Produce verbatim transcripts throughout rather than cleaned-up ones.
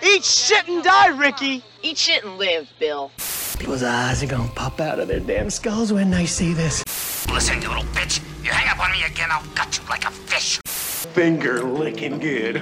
Eat shit and die, Ricky! Eat shit and live, Bill. People's eyes are gonna pop out of their damn skulls when they see this. Listen, you little bitch. You hang up on me again, I'll gut you like a fish. Finger licking good.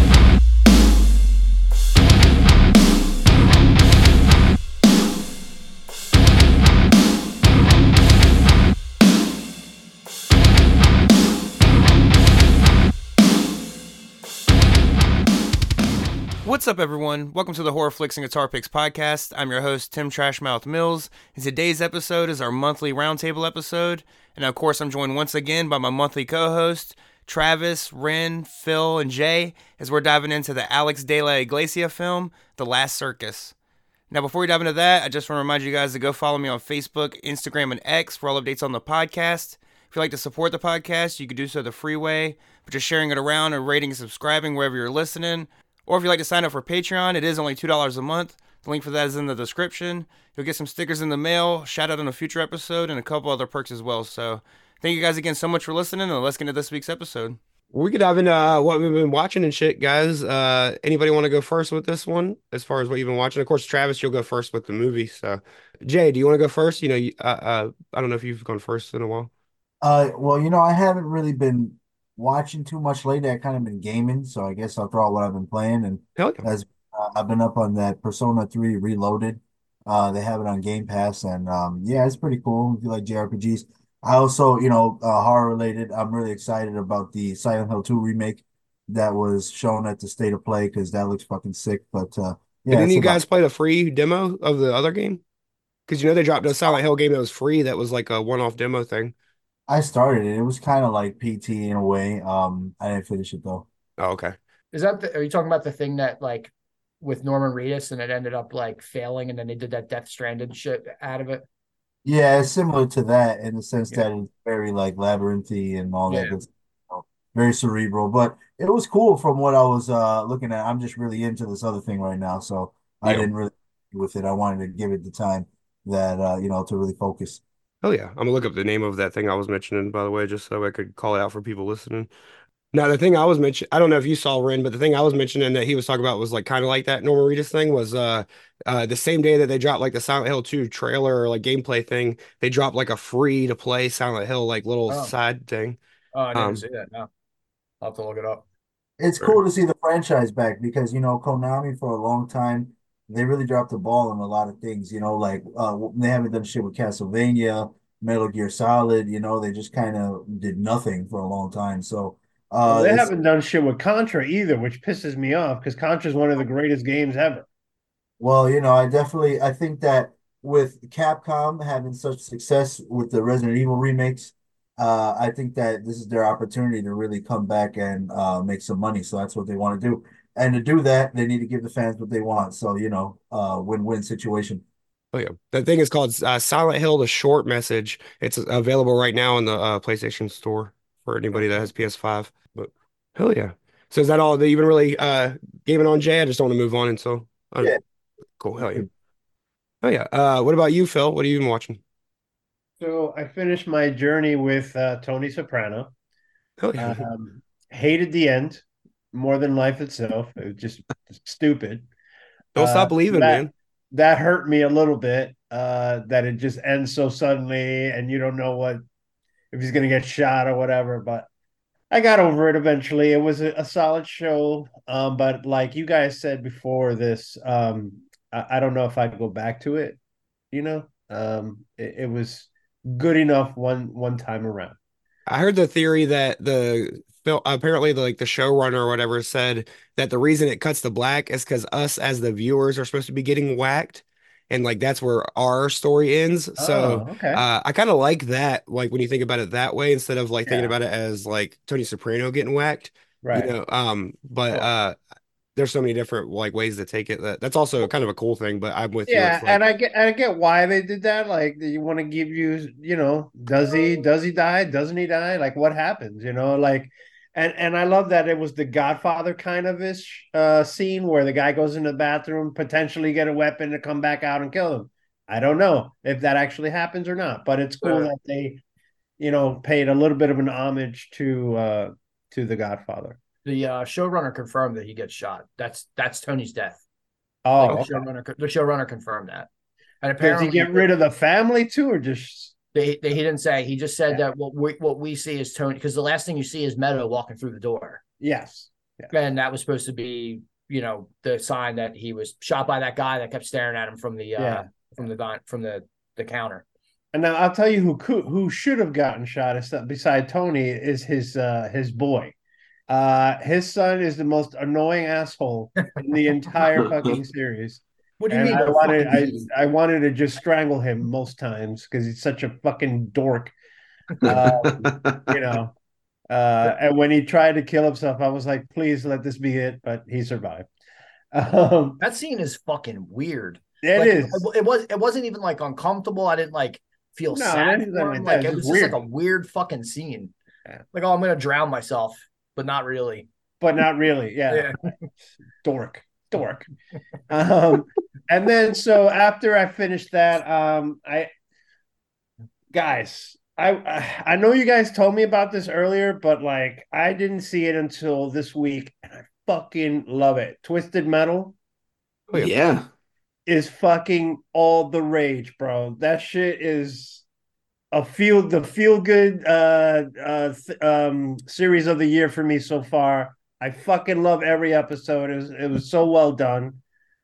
What's up, everyone? Welcome to the Horror Flicks and Guitar Picks podcast. I'm your host, Tim Trashmouth Mills, and today's episode is our monthly roundtable episode. And of course, I'm joined once again by my monthly co-host, Travis, Ren, Phil, and Jay, as we're diving into the Alex de la Iglesia film, The Last Circus. Now, before we dive into that, I just want to remind you guys to go follow me on Facebook, Instagram, and X for all updates on the podcast. If you'd like to support the podcast, you can do so the free way, but just sharing it around and rating and subscribing wherever you're listening. Or if you'd like to sign up for Patreon, it is only two dollars a month. The link for that is in the description. You'll get some stickers in the mail, shout out on a future episode, and a couple other perks as well. So thank you guys again so much for listening, and let's get into this week's episode. We could dive into uh, what we've been watching and shit, guys. Uh, anybody want to go first with this one as far as what you've been watching? Of course, Travis, you'll go first with the movie. So, Jay, do you want to go first? You know, you- uh, uh, I don't know if you've gone first in a while. Uh, well, you know, I haven't really been watching too much lately. I kind of been gaming, so I guess I'll throw out what I've been playing. And Hell yeah. as uh, I've been up on that Persona three Reloaded. Uh, they have it on Game Pass, and um, yeah, it's pretty cool if you like J R P Gs. I also, you know, uh, horror related. I'm really excited about the Silent Hill two remake that was shown at the State of Play because that looks fucking sick. But uh, yeah, Didn't it's you about- guys play the free demo of the other game? Because you know they dropped a Silent Hill game that was free that was like a one-off demo thing. I started it. It was kind of like P T in a way. Um, I didn't finish it though. Oh, okay. Is that the, are you talking about the thing that like with Norman Reedus and it ended up like failing and then they did that Death Stranded shit out of it? Yeah, it's similar to that in the sense Yeah. that it's very like labyrinthy and all that Yeah. good stuff, you know, very cerebral. But it was cool from what I was uh looking at. I'm just really into this other thing right now, so I Yeah. didn't really with it. I wanted to give it the time that uh you know to really focus. Oh yeah. I'm gonna look up the name of that thing I was mentioning, by the way, just so I could call it out for people listening. Now, the thing I was mentioning, I don't know if you saw Ren, but the thing I was mentioning that he was talking about was like kind of like that Norman Reedus thing was uh uh the same day that they dropped like the Silent Hill two trailer or like gameplay thing, they dropped like a free to play Silent Hill like little Oh. side thing. Oh, I didn't Um, see that. No, I'll have to look it up. It's Sure. cool to see the franchise back because you know Konami for a long time they really dropped the ball on a lot of things. You know, like uh they haven't done shit with Castlevania, Metal Gear Solid. You know, they just kind of did nothing for a long time. So. Well, Uh, they it's- haven't done shit with Contra either, which pisses me off because Contra is one of the greatest games ever. Well, you know, I definitely I think that with Capcom having such success with the Resident Evil remakes, uh, I think that this is their opportunity to really come back and uh, make some money. So that's what they want to do. And to do that, they need to give the fans what they want. So, you know, uh, win-win situation. Oh yeah, the thing is called uh, Silent Hill: The Short Message. It's available right now in the uh, PlayStation Store for anybody that has P S five. But hell yeah! So is that all that you've been really uh gaming on, Jay? I just don't want to move on until uh, Yeah. cool. Hell yeah! Oh yeah. Uh, what about you, Phil? What have you been watching? So I finished my journey with uh, Tony Soprano. Hell yeah! Um, hated the end more than life itself. It was just stupid. Don't uh, stop believing, that- man. That hurt me a little bit. Uh, that it just ends so suddenly, and you don't know what if he's gonna get shot or whatever. But I got over it eventually. It was a, a solid show. Um, but like you guys said before this, um, I, I don't know if I'd go back to it. You know, um, it, it was good enough one one time around. I heard the theory that the Phil apparently the, like the showrunner or whatever said that the reason it cuts to black is because us as the viewers are supposed to be getting whacked, and like that's where our story ends. So Oh, okay. uh, I kind of like that, like when you think about it that way, instead of like thinking Yeah. about it as like Tony Soprano getting whacked, Right. you know. Um, but Cool. uh, there's so many different like ways to take it. That that's also kind of a cool thing. But I'm with you. Yeah, It's like, and I get I get why they did that. Like you want to give you, you know, does he does he die? Doesn't he die? Like what happens? You know, like and and I love that it was the Godfather kind of ish uh scene where the guy goes in the bathroom, potentially get a weapon to come back out and kill him. I don't know if that actually happens or not, but it's cool Sure. that they, you know, paid a little bit of an homage to uh to the Godfather. The uh, showrunner confirmed that he gets shot. That's that's Tony's death. Oh, Like, okay. the showrunner, the showrunner confirmed that. And Does he apparently, get rid of the family too, or just they, they he didn't say. He just said Yeah. that what we what we see is Tony, because the last thing you see is Meadow walking through the door, yes? Yeah. and that was supposed to be, you know, the sign that he was shot by that guy that kept staring at him from the uh Yeah. from the di- from the the counter. And now I'll tell you who could, who should have gotten shot is- beside Tony is his uh, his boy. Uh, his son is the most annoying asshole in the entire fucking series. What do you And mean? I the wanted fucking I, beating? I wanted to just strangle him most times because he's such a fucking dork. Um, you know. Uh, and when he tried to kill himself, I was like, please let this be it, but he survived. Um, That scene is fucking weird. it Like, is. It, it was. It wasn't even like uncomfortable. I didn't like feel No, sad it isn't for him. like that. Like It's it was just just weird. like a weird fucking scene. Yeah. Like, oh, I'm gonna drown myself, but not really. But not really. Yeah. Yeah. Dork. Dork. Um, and then so after I finished that, um, I guys, I I know you guys told me about this earlier, but like I didn't see it until this week, and I fucking love it. Twisted Metal Oh, yeah. Yeah. is fucking all the rage, bro. That shit is a feel the feel good uh uh th- um series of the year for me so far. I fucking love every episode. It was it was so well done.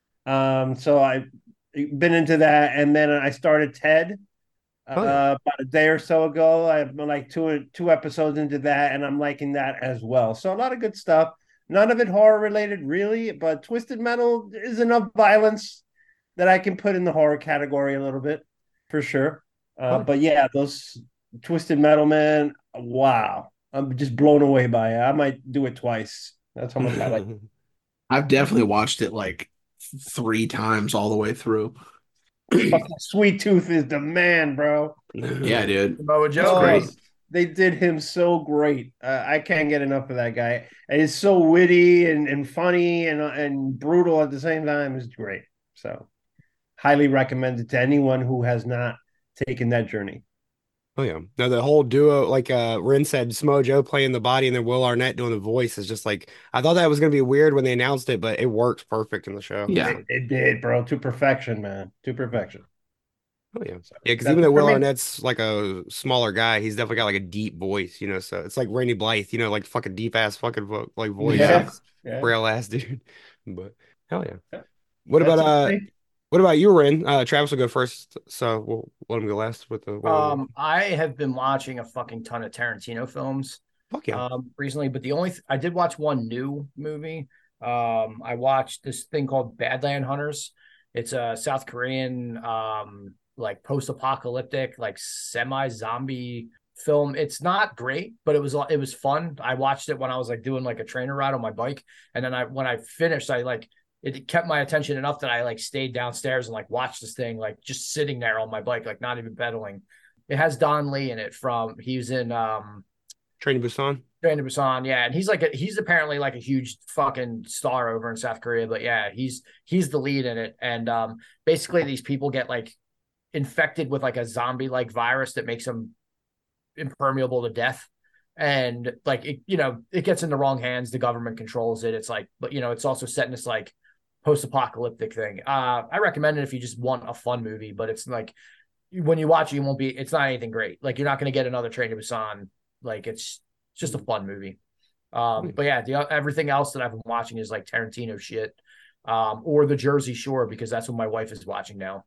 Um, so I've been into that, and then I started Ted uh, Oh, yeah. about a day or so ago. I've been like two two episodes into that, and I'm liking that as well. So a lot of good stuff. None of it horror related, really, but Twisted Metal is enough violence that I can put in the horror category a little bit, for sure. Uh, but yeah, those Twisted Metal, man, wow. I'm just blown away by it. I might do it twice. That's how much I like it. I've definitely watched it like three times all the way through. Fucking Sweet Tooth is the man, bro. Yeah, dude. Samoa That's Joe. great. They did him so great. Uh, I can't get enough of that guy. And he's so witty and, and funny and and brutal at the same time. It's great. So highly recommended to anyone who has not taken that journey. Oh yeah. No, the whole duo, like uh Ren said, Samoa Joe playing the body and then Will Arnett doing the voice is just like I thought that was gonna be weird when they announced it, but it works perfect in the show. Yeah. It, it did, bro. To perfection, man. To perfection. Oh yeah. So Yeah, because that's even it though for Will me. Arnett's like a smaller guy, he's definitely got like a deep voice, you know. So it's like Randy Blythe, you know, like fucking deep ass fucking vo like voice, Yeah. Yeah. frail ass dude. But hell yeah. What That's about it uh for me. what about you, Ren? Uh Travis will go first, so we'll let him go last with the Um, I have been watching a fucking ton of Tarantino films. fuck yeah. Um, recently, but the only th- I did watch one new movie. Um, I watched this thing called Badland Hunters. It's a South Korean, um, like post-apocalyptic, like semi-zombie film. It's not great, but it was it was fun. I watched it when I was like doing like a trainer ride on my bike, and then I when I finished, I like it kept my attention enough that I like stayed downstairs and like watched this thing, like just sitting there on my bike, like not even pedaling. It has Don Lee in it from he was in um Train to Busan. Train to Busan, yeah, and he's like a, he's apparently like a huge fucking star over in South Korea, but yeah, he's he's the lead in it, and um, basically these people get like infected with like a zombie like virus that makes them impermeable to death, and like it, you know, it gets in the wrong hands, the government controls it. It's like, but you know, it's also set in this like post-apocalyptic thing. Uh, I recommend it if you just want a fun movie, but it's like when you watch it, you won't be. It's not anything great. Like you're not going to get another Train to Busan. Like it's it's just a fun movie. Um, but yeah, the everything else that I've been watching is like Tarantino shit, um, or The Jersey Shore because that's what my wife is watching now.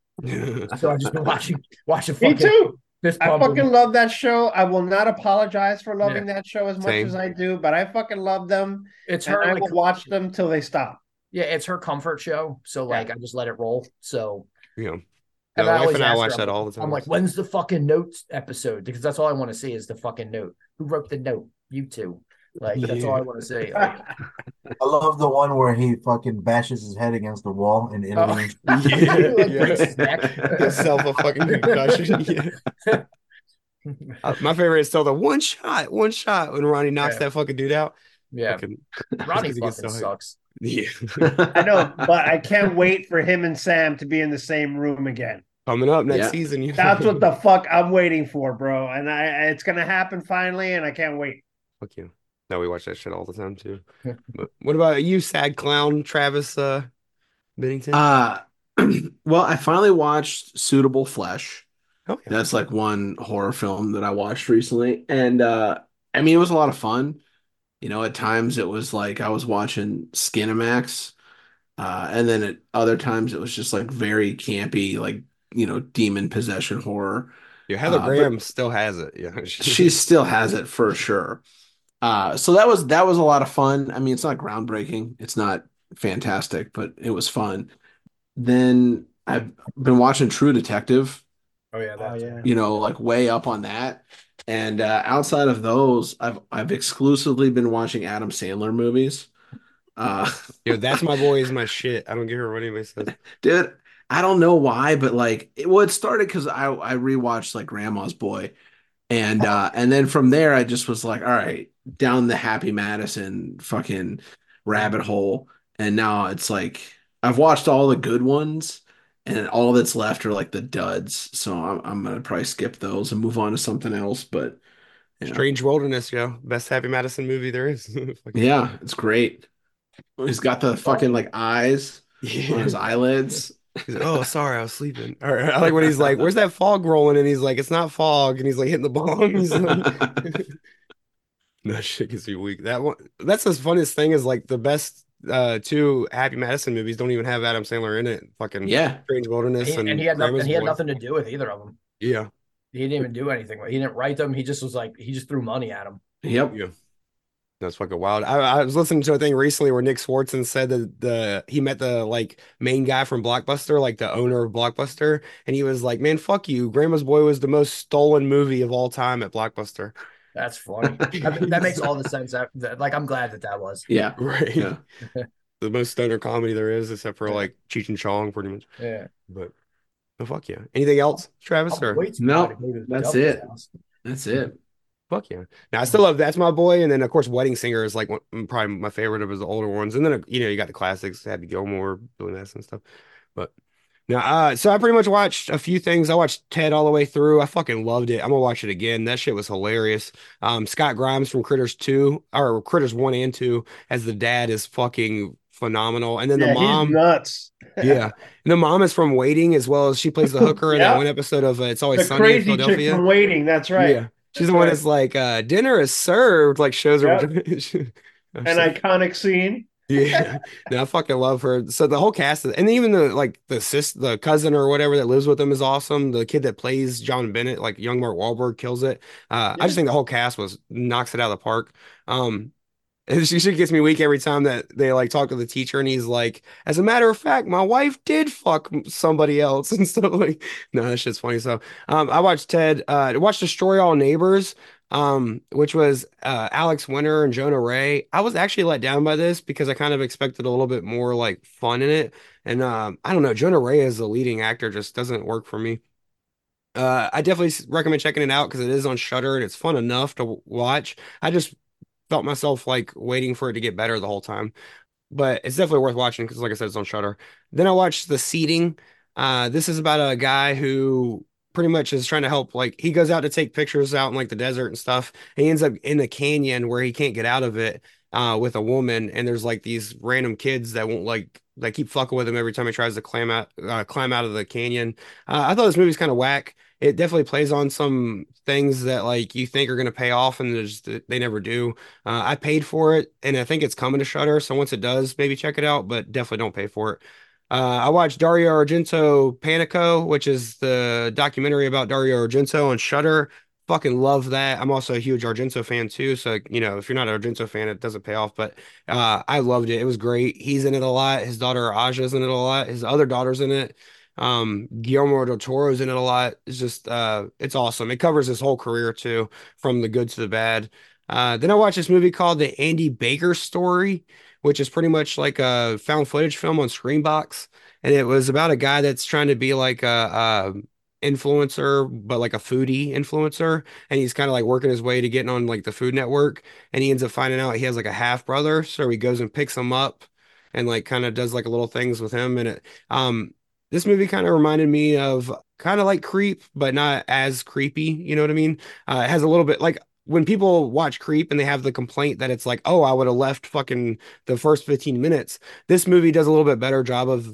So I've just been watching watching. Me fucking too. Fist I Pump and- fucking love that show. I will not apologize for loving Yeah. that show as much Same. as I do, but I fucking love them. It's And her. I like, will watch them till they stop. Yeah, it's her comfort show. So like, I just let it roll. So Yeah. And No, I wife always and I ask watch her, that I'm all like- the time. I'm like, when's the fucking notes episode? Because that's all I want to see is the fucking note. Who wrote the note? You two. Like that's all I want to see. Like, I love the one where he fucking bashes his head against the wall in Italy. Oh. Like, breaks his neck. Himself a fucking concussion. Yeah. Uh, my favorite is still the one shot, one shot when Ronnie knocks Yeah. that fucking dude out. Yeah. Fucking- Ronnie because he gets fucking so hyped. sucks. Yeah. I know, but I can't wait for him and Sam to be in the same room again. Coming up next Yeah. season. You know? That's what the fuck I'm waiting for, bro. And I it's gonna happen finally, and I can't wait. Fuck you. No, we watch that shit all the time too. But what about you, sad clown, Travis? Uh, Bennington? Uh, well, I finally watched Suitable Flesh. Oh yeah. That's like one horror film that I watched recently, and uh, I mean, it was a lot of fun. You know, at times it was like I was watching Skinamax, uh, and then at other times it was just like very campy, like you know, demon possession horror. Yeah, Heather Uh, but Graham still has it. Yeah. she still has it for sure. Uh, so that was that was a lot of fun. I mean, it's not groundbreaking, it's not fantastic, but it was fun. Then I've been watching True Detective, Oh yeah, Oh that's yeah. you know, like way up on that. And uh, outside of those, I've I've exclusively been watching Adam Sandler movies. Uh, Yo, That's My Boy is my shit. I don't give a what anybody says. dude, I don't know why, but like, it, well, it started because I I rewatched like Grandma's Boy, and uh, and then from there, I just was like, all right, down the Happy Madison fucking rabbit hole, and now it's like I've watched all the good ones, and all that's left are like the duds. So I'm I'm gonna probably skip those and move on to something else. But yeah, Strange Wilderness, yo. Best Happy Madison movie there is. Fucking- yeah, it's great. He's got the fucking like eyes on his Yeah. eyelids. He's like, oh, sorry, I was sleeping. Or I like when he's like, where's that fog rolling? And he's like, it's not fog. And he's like hitting the bomb. He's like, that shit gets me weak. That one, that's the funniest thing is like the best uh two Happy Madison movies don't even have Adam Sandler in it. Fucking Yeah, Strange Wilderness he, and, and he had nothing. Grandma's And he had Boy. nothing to do with either of them. Yeah. He didn't even do anything. He didn't write them. He just was like he just threw money at them. yep. Yeah. That's fucking wild. I, I was listening to a thing recently where Nick Swartzen said that the he met the like main guy from Blockbuster, like the owner of Blockbuster, and he was like, "Man, fuck you. Grandma's Boy was the most stolen movie of all time at Blockbuster." That's funny. that, that makes all the sense. That, that- like I'm glad that that was. Yeah, Right. yeah. The most stoner comedy there is, except for like Cheech and Chong, pretty much. Yeah. But oh fuck yeah. Anything else, Travis? I'm Or way too No, high to go to that's Delta's it. house. That's it. fuck yeah. Now I still love That's My Boy, and then of course Wedding Singer is like one, probably my favorite of his older ones, and then you know you got the classics, Happy Gilmore, Billy Madison stuff. But now, uh, so I pretty much watched a few things. I watched Ted all the way through. I fucking loved it. I'm gonna watch it again. That shit was hilarious. Um, Scott Grimes from Critters two or Critters one and two as the dad is fucking phenomenal. And then Yeah, the he's mom, nuts. yeah, and the mom is from Waiting as well as she plays the hooker in Yeah. that one episode of uh, It's Always The Sunny in crazy chick Philadelphia. from Waiting. That's right. Yeah, she's the one right. that's like, uh, dinner is served. Like shows her. An iconic scene. Yeah, no, I fucking love her. So the whole cast, and even the like the sis, the cousin or whatever that lives with him is awesome. The kid that plays John Bennett, like young Mark Wahlberg, kills it. Uh, I just think the whole cast was knocks it out of the park. Um, and she, she gets me weak every time that they like talk to the teacher, and he's like, "As a matter of fact, my wife did fuck somebody else," and stuff like. No, that shit's funny. So, um, I watched Ted. Uh, I watched Destroy All Neighbors um, which was uh, Alex Winter and Jonah Ray. I was actually let down by this because I kind of expected a little bit more like fun in it. And um, I don't know, Jonah Ray as the leading actor just doesn't work for me. Uh, I definitely s- recommend checking it out because it is on Shudder and it's fun enough to w- watch. I just felt myself like waiting for it to get better the whole time, but it's definitely worth watching because, like I said, it's on Shudder. Then I watched The Seeding. Uh, this is about a guy who pretty much is trying to help. Like he goes out to take pictures out in like the desert and stuff, and he ends up in a canyon where he can't get out of it uh, with a woman. And there's like these random kids that won't like that keep fucking with him every time he tries to climb out uh, climb out of the canyon. Uh, I thought this movie's kind of whack. It definitely plays on some things that like you think are going to pay off and they just they never do. Uh, I paid for it, and I think it's coming to Shudder. So once it does, maybe check it out, but definitely don't pay for it. Uh, I watched Dario Argento Panico, which is the documentary about Dario Argento on Shudder. Fucking love that. I'm also a huge Argento fan too. So, you know, if you're not an Argento fan, it doesn't pay off. But uh, I loved it. It was great. He's in it a lot. His daughter Aja's in it a lot. His other daughter's in it. Um, Guillermo del Toro's in it a lot. It's just, uh, it's awesome. It covers his whole career too, from the good to the bad. Uh, then I watched this movie called The Andy Baker Story, which is pretty much like a found footage film on Screenbox. And it was about a guy that's trying to be like a, a influencer, but like a foodie influencer. And he's kind of like working his way to getting on like the Food Network. And he ends up finding out he has like a half brother. So he goes and picks him up and like kind of does like little things with him. And it, um, this movie kind of reminded me of kind of like Creep, but not as creepy. You know what I mean? Uh, it has a little bit like when people watch Creep and they have the complaint that it's like, oh, I would have left fucking the first fifteen minutes. This movie does a little bit better job of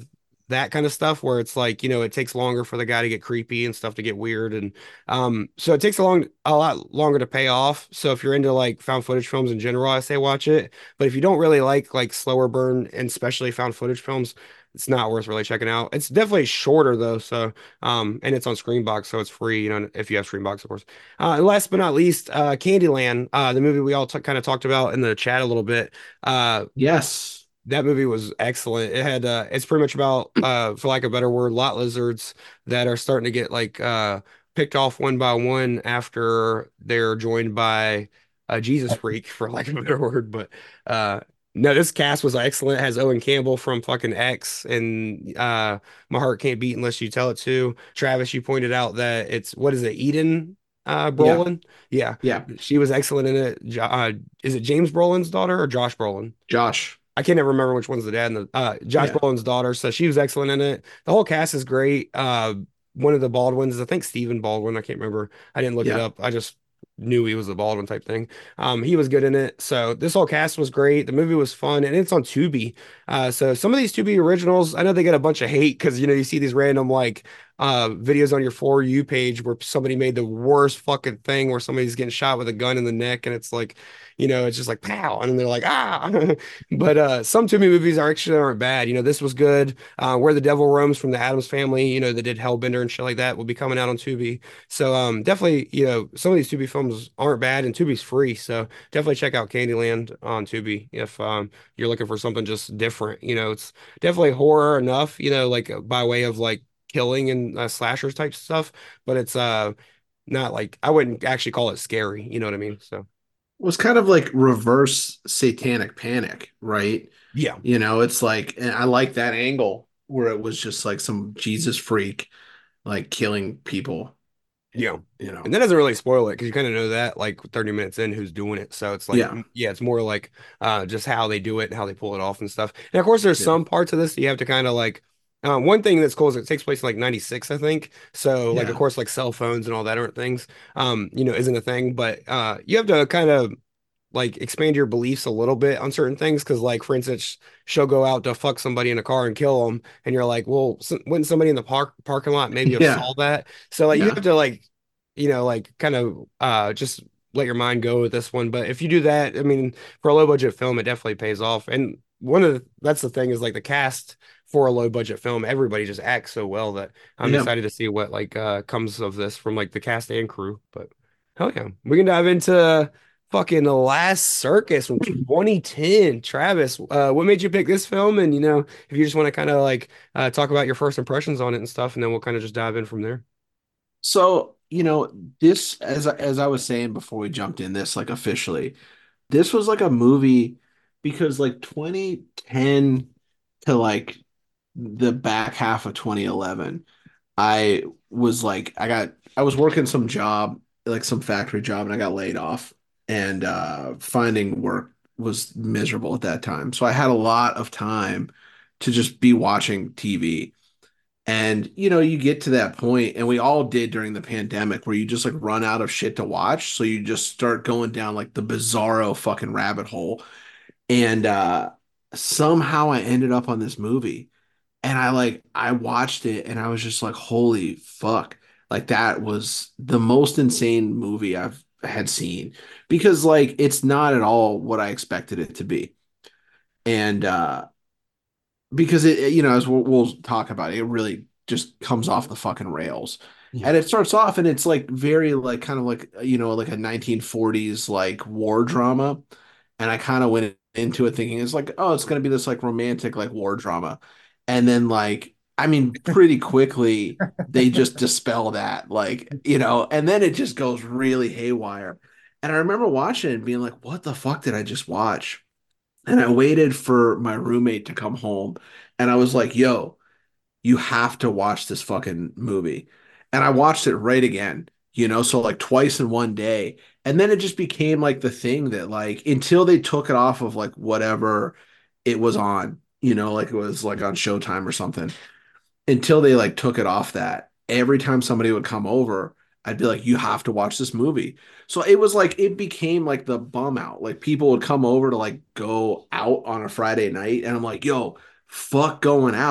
that kind of stuff where it's like, you know, it takes longer for the guy to get creepy and stuff to get weird. And um, so it takes a long, a lot longer to pay off. So if you're into like found footage films in general, I say watch it. But if you don't really like like slower burn and especially found footage films, it's not worth really checking out. It's definitely shorter though. So um, and it's on Screenbox, so it's free, you know, if you have Screenbox, of course. Uh, and last but not least, uh, Candyland, uh, the movie we all t kind of talked about in the chat a little bit. Uh, Yes. that movie was excellent. It had uh it's pretty much about uh for lack of a better word, lot lizards that are starting to get like uh picked off one by one after they're joined by a Jesus freak for lack of a better word. But uh no, this cast was excellent. It has Owen Campbell from fucking X and uh My Heart Can't Beat Unless You Tell It To. Travis, you pointed out that it's what is it, Eden uh Yeah. Brolin? Yeah. Yeah. She was excellent in it. Jo- Uh, is it James Brolin's daughter or Josh Brolin? Josh. I can't ever remember which one's the dad and the uh Josh Yeah. Brolin's daughter. So she was excellent in it. The whole cast is great. Uh one of the Baldwins, I think Stephen Baldwin, I can't remember. I didn't look it Yeah. up. I just knew he was a Baldwin type thing. Um he was good in it. So this whole cast was great. The movie was fun and it's on Tubi. Uh so some of these Tubi originals, I know they get a bunch of hate because you know you see these random like uh videos on your For You page where somebody made the worst fucking thing where somebody's getting shot with a gun in the neck and it's like, you know, it's just like pow, and then they're like, ah. But uh some Tubi movies are actually aren't bad. You know, this was good. Uh Where the Devil Roams from the Addams Family, you know, that did Hellbender and shit like that will be coming out on Tubi. So um definitely, you know, some of these Tubi films aren't bad and Tubi's free. So definitely check out Candyland on Tubi if um you're looking for something just different. You know, it's definitely horror enough, you know, like by way of like killing and uh, slashers type stuff, but it's uh not like I wouldn't actually call it scary, you know what I mean? So Was kind of like reverse satanic panic, right? yeah. You know, it's like, and I like that angle where it was just like some Jesus freak, like killing people, Yeah. you know. And that doesn't really spoil it because you kind of know that like thirty minutes in who's doing it. So it's like, Yeah. mm, yeah, it's more like uh just how they do it and how they pull it off and stuff. And of course, there's Yeah. some parts of this that you have to kind of like uh, one thing that's cool is it takes place in like ninety-six, I think. So like of Yeah. course like cell phones and all that aren't things. Um, you know, isn't a thing, but uh you have to kind of like expand your beliefs a little bit on certain things because like for instance she'll go out to fuck somebody in a car and kill them and you're like well s wouldn't somebody in the park parking lot maybe have Yeah. saw that so like you Yeah. have to like you know like kind of uh just let your mind go with this one but if you do that I mean for a low budget film it definitely pays off and one of the that's the thing is like the cast for a low budget film everybody just acts so well that I'm Yeah. excited to see what like uh comes of this from like the cast and crew but hell yeah we can dive into fucking The Last Circus from twenty ten. Travis, uh, what made you pick this film? And you know, if you just want to kind of like uh, talk about your first impressions on it and stuff, and then we'll kind of just dive in from there. So, you know, this as I- as I was saying before we jumped in this like officially, this was like a movie because like twenty ten to like the back half of twenty eleven, I was like I got I was working some job, like some factory job, and I got laid off. And uh finding work was miserable at that time. So I had a lot of time to just be watching T V. And you know, you get to that point, and we all did during the pandemic, where you just like run out of shit to watch. So you just start going down like the bizarro fucking rabbit hole. And uh somehow I ended up on this movie. And I like I watched it and I was just like, holy fuck. Like that was the most insane movie I've had seen because like it's not at all what I expected it to be. And uh because it, you know, as we'll, we'll talk about it, it really just comes off the fucking rails. Yeah. And it starts off and it's like very like kind of like you know like a nineteen forties like war drama. And I kind of went into it thinking it's like, oh, it's gonna be this like romantic like war drama. And then like I mean pretty quickly they just dispel that like you know and then it just goes really haywire. And I remember watching it and being like, what the fuck did I just watch? And I waited for my roommate to come home and I was like, yo, you have to watch this fucking movie. And I watched it right again, you know, so like twice in one day. And then it just became like the thing that like until they took it off of like whatever it was on, you know, like it was like on Showtime or something, until they like took it off that, every time somebody would come over, I'd be like, you have to watch this movie. So it was like it became like the bum out. Like people would come over to like go out on a Friday night, and I'm like, yo, fuck going out.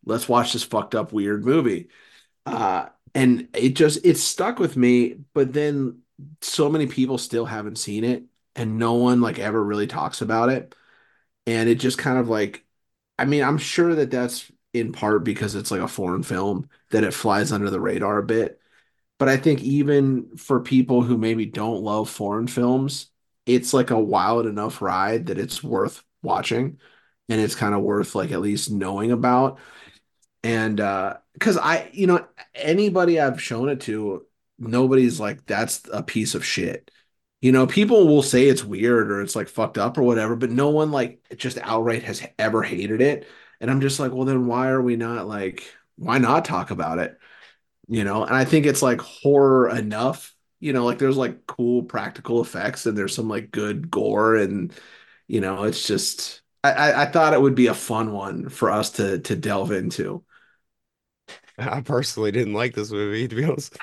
let's watch this fucked up weird movie. Uh, and it just it stuck with me. But then so many people still haven't seen it, and no one like ever really talks about it. And it just kind of like, I mean, I'm sure that that's in part because it's like a foreign film that it flies under the radar a bit. But I think even for people who maybe don't love foreign films, it's like a wild enough ride that it's worth watching, and it's kind of worth like at least knowing about. And uh because I, you know, anybody I've shown it to, nobody's like, that's a piece of shit. You know, people will say it's weird or it's like fucked up or whatever, but no one like just outright has ever hated it. And I'm just like, well, then why are we not like, why not talk about it? You know, and I think it's like horror enough, you know, like there's like cool practical effects and there's some like good gore, and you know, it's just I, I I thought it would be a fun one for us to to delve into. I personally didn't like this movie, to be honest.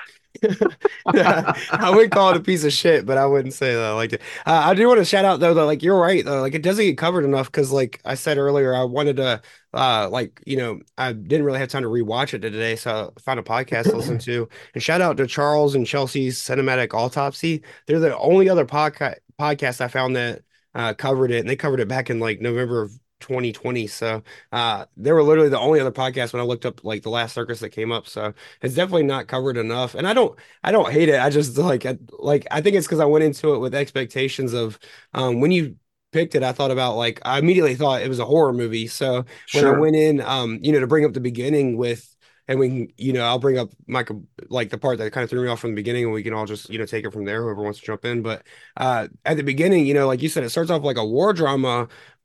I would call it a piece of shit, but I wouldn't say that I liked it. Uh, I do want to shout out though that like you're right though, like it doesn't get covered enough because like I said earlier, I wanted to uh like you know I didn't really have time to rewatch it today, so I found a podcast to listen to. And shout out to Charles and Chelsea's Cinematic Autopsy. They're the only other podcast podcast I found that uh covered it, and they covered it back in like November of twenty twenty. So uh they were literally the only other podcast when I looked up like the last circus that came up. So it's definitely not covered enough. And I don't I don't hate it. I just like I, like I think it's because I went into it with expectations of um when you picked it, I thought about like I immediately thought it was a horror movie. So when I Sure. went in, um, you know, to bring up the beginning with and we can, you know, I'll bring up my like the part that kind of threw me off from the beginning, and we can all just, you know, take it from there, whoever wants to jump in. But uh at the beginning, you know, like you said, it starts off like a war drama,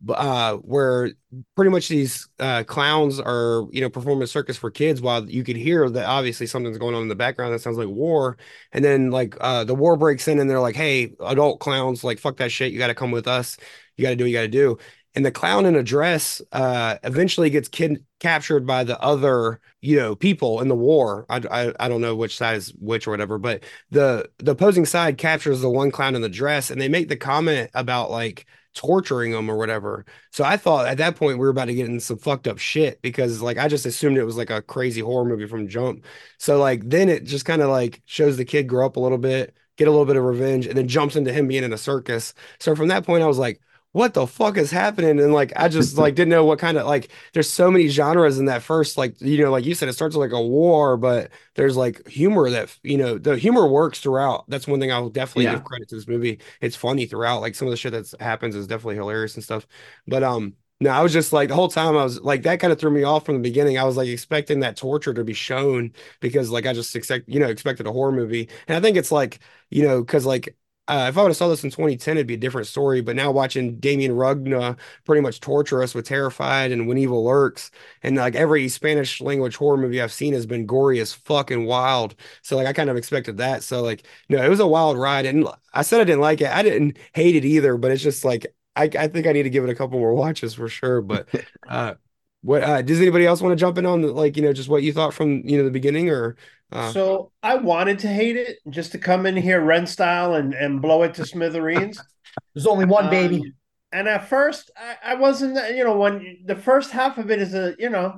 uh where pretty much these uh clowns are, you know, performing a circus for kids, while you could hear that obviously something's going on in the background that sounds like war. And then like uh the war breaks in and they're like, hey, adult clowns, like fuck that shit, you got to come with us, you got to do what you got to do. And the clown in a dress uh eventually gets kid captured by the other, you know, people in the war. I, I I don't know which side is which or whatever, but the the opposing side captures the one clown in the dress, and they make the comment about like torturing them or whatever. So I thought at that point we were about to get in some fucked up shit, because like I just assumed it was like a crazy horror movie from jump. So like then it just kind of like shows the kid grow up a little bit, get a little bit of revenge, and then jumps into him being in a circus. So from that point I was like, what the fuck is happening? And like I just like didn't know what kind of like there's so many genres in that first, like, you know, like you said, it starts with like a war, but there's like humor that, you know, the humor works throughout. That's one thing I'll definitely Yeah. give credit to this movie. It's funny throughout. Like some of the shit that happens is definitely hilarious and stuff. But um no, I was just like the whole time I was like that kind of threw me off from the beginning. I was like expecting that torture to be shown because like I just expect, you know, expected a horror movie. And I think it's like, you know, because like uh, if I would have saw this in twenty ten, it'd be a different story. But now watching Damien Rugna pretty much torture us with Terrified and When Evil Lurks, and like every Spanish language horror movie I've seen has been gory as fucking wild. So like I kind of expected that. So like no, it was a wild ride, and I said I didn't like it. I didn't hate it either, but it's just like I, I think I need to give it a couple more watches for sure. But uh, what uh, does anybody else want to jump in on like, you know, just what you thought from, you know, the beginning or? Uh, So I wanted to hate it just to come in here Ren style and, and blow it to smithereens. There's only one baby. Um, and at first, I, I wasn't, you know, when the first half of it is a, you know,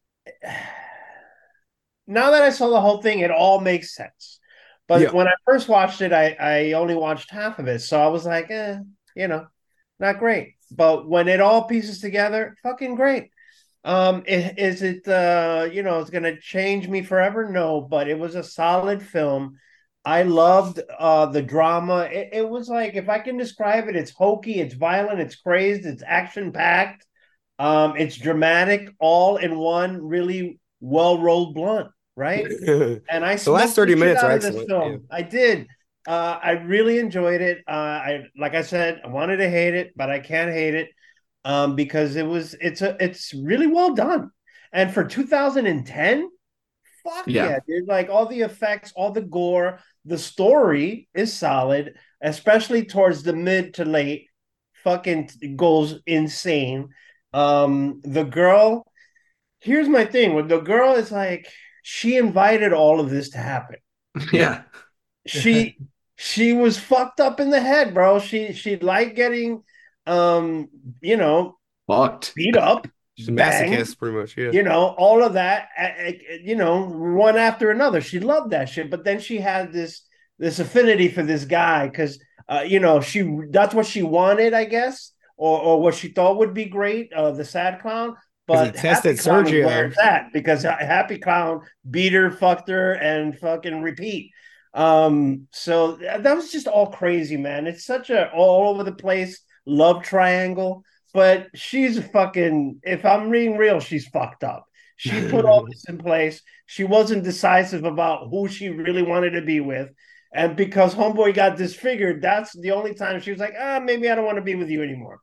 now that I saw the whole thing, it all makes sense. But Yeah. when I first watched it, I, I only watched half of it. So I was like, eh, you know, not great. But when it all pieces together, fucking great. Um, i- is it uh, you know, it's gonna change me forever? No, but it was a solid film. I loved uh the drama. It, it was like, if I can describe it, it's hokey, it's violent, it's crazed, it's action packed, um, it's dramatic, all in one really well rolled blunt, right? And I The last smoked thirty the shit minutes out are of this excellent. film. Yeah. I did. Uh, I really enjoyed it. Uh, I like I said, I wanted to hate it, but I can't hate it um, because it was it's a it's really well done. And for two thousand ten, fuck Yeah. yeah, dude! Like all the effects, all the gore, the story is solid, especially towards the mid to late. Fucking goes insane. Um, the girl. Here's my thing: when the girl is like, she invited all of this to happen. Yeah. She she was fucked up in the head, bro. She she liked getting um, you know, Fucked. beat up. She's a bang, masochist, pretty much. Yeah. you know, all of that, you know, one after another. She loved that shit, but then she had this this affinity for this guy because, uh, you know, she that's what she wanted, I guess, or or what she thought would be great. Uh, the sad clown, but he tested Happy Clown was Sergio. where it's at because Happy Clown beat her, fucked her, and fucking repeat. Um, so that was just all crazy, man. It's such a all over the place love triangle. But she's fucking, if I'm reading real, she's fucked up. She put all this in place. She wasn't decisive about who she really wanted to be with. And because Homeboy got disfigured, that's the only time she was like, ah, maybe I don't want to be with you anymore.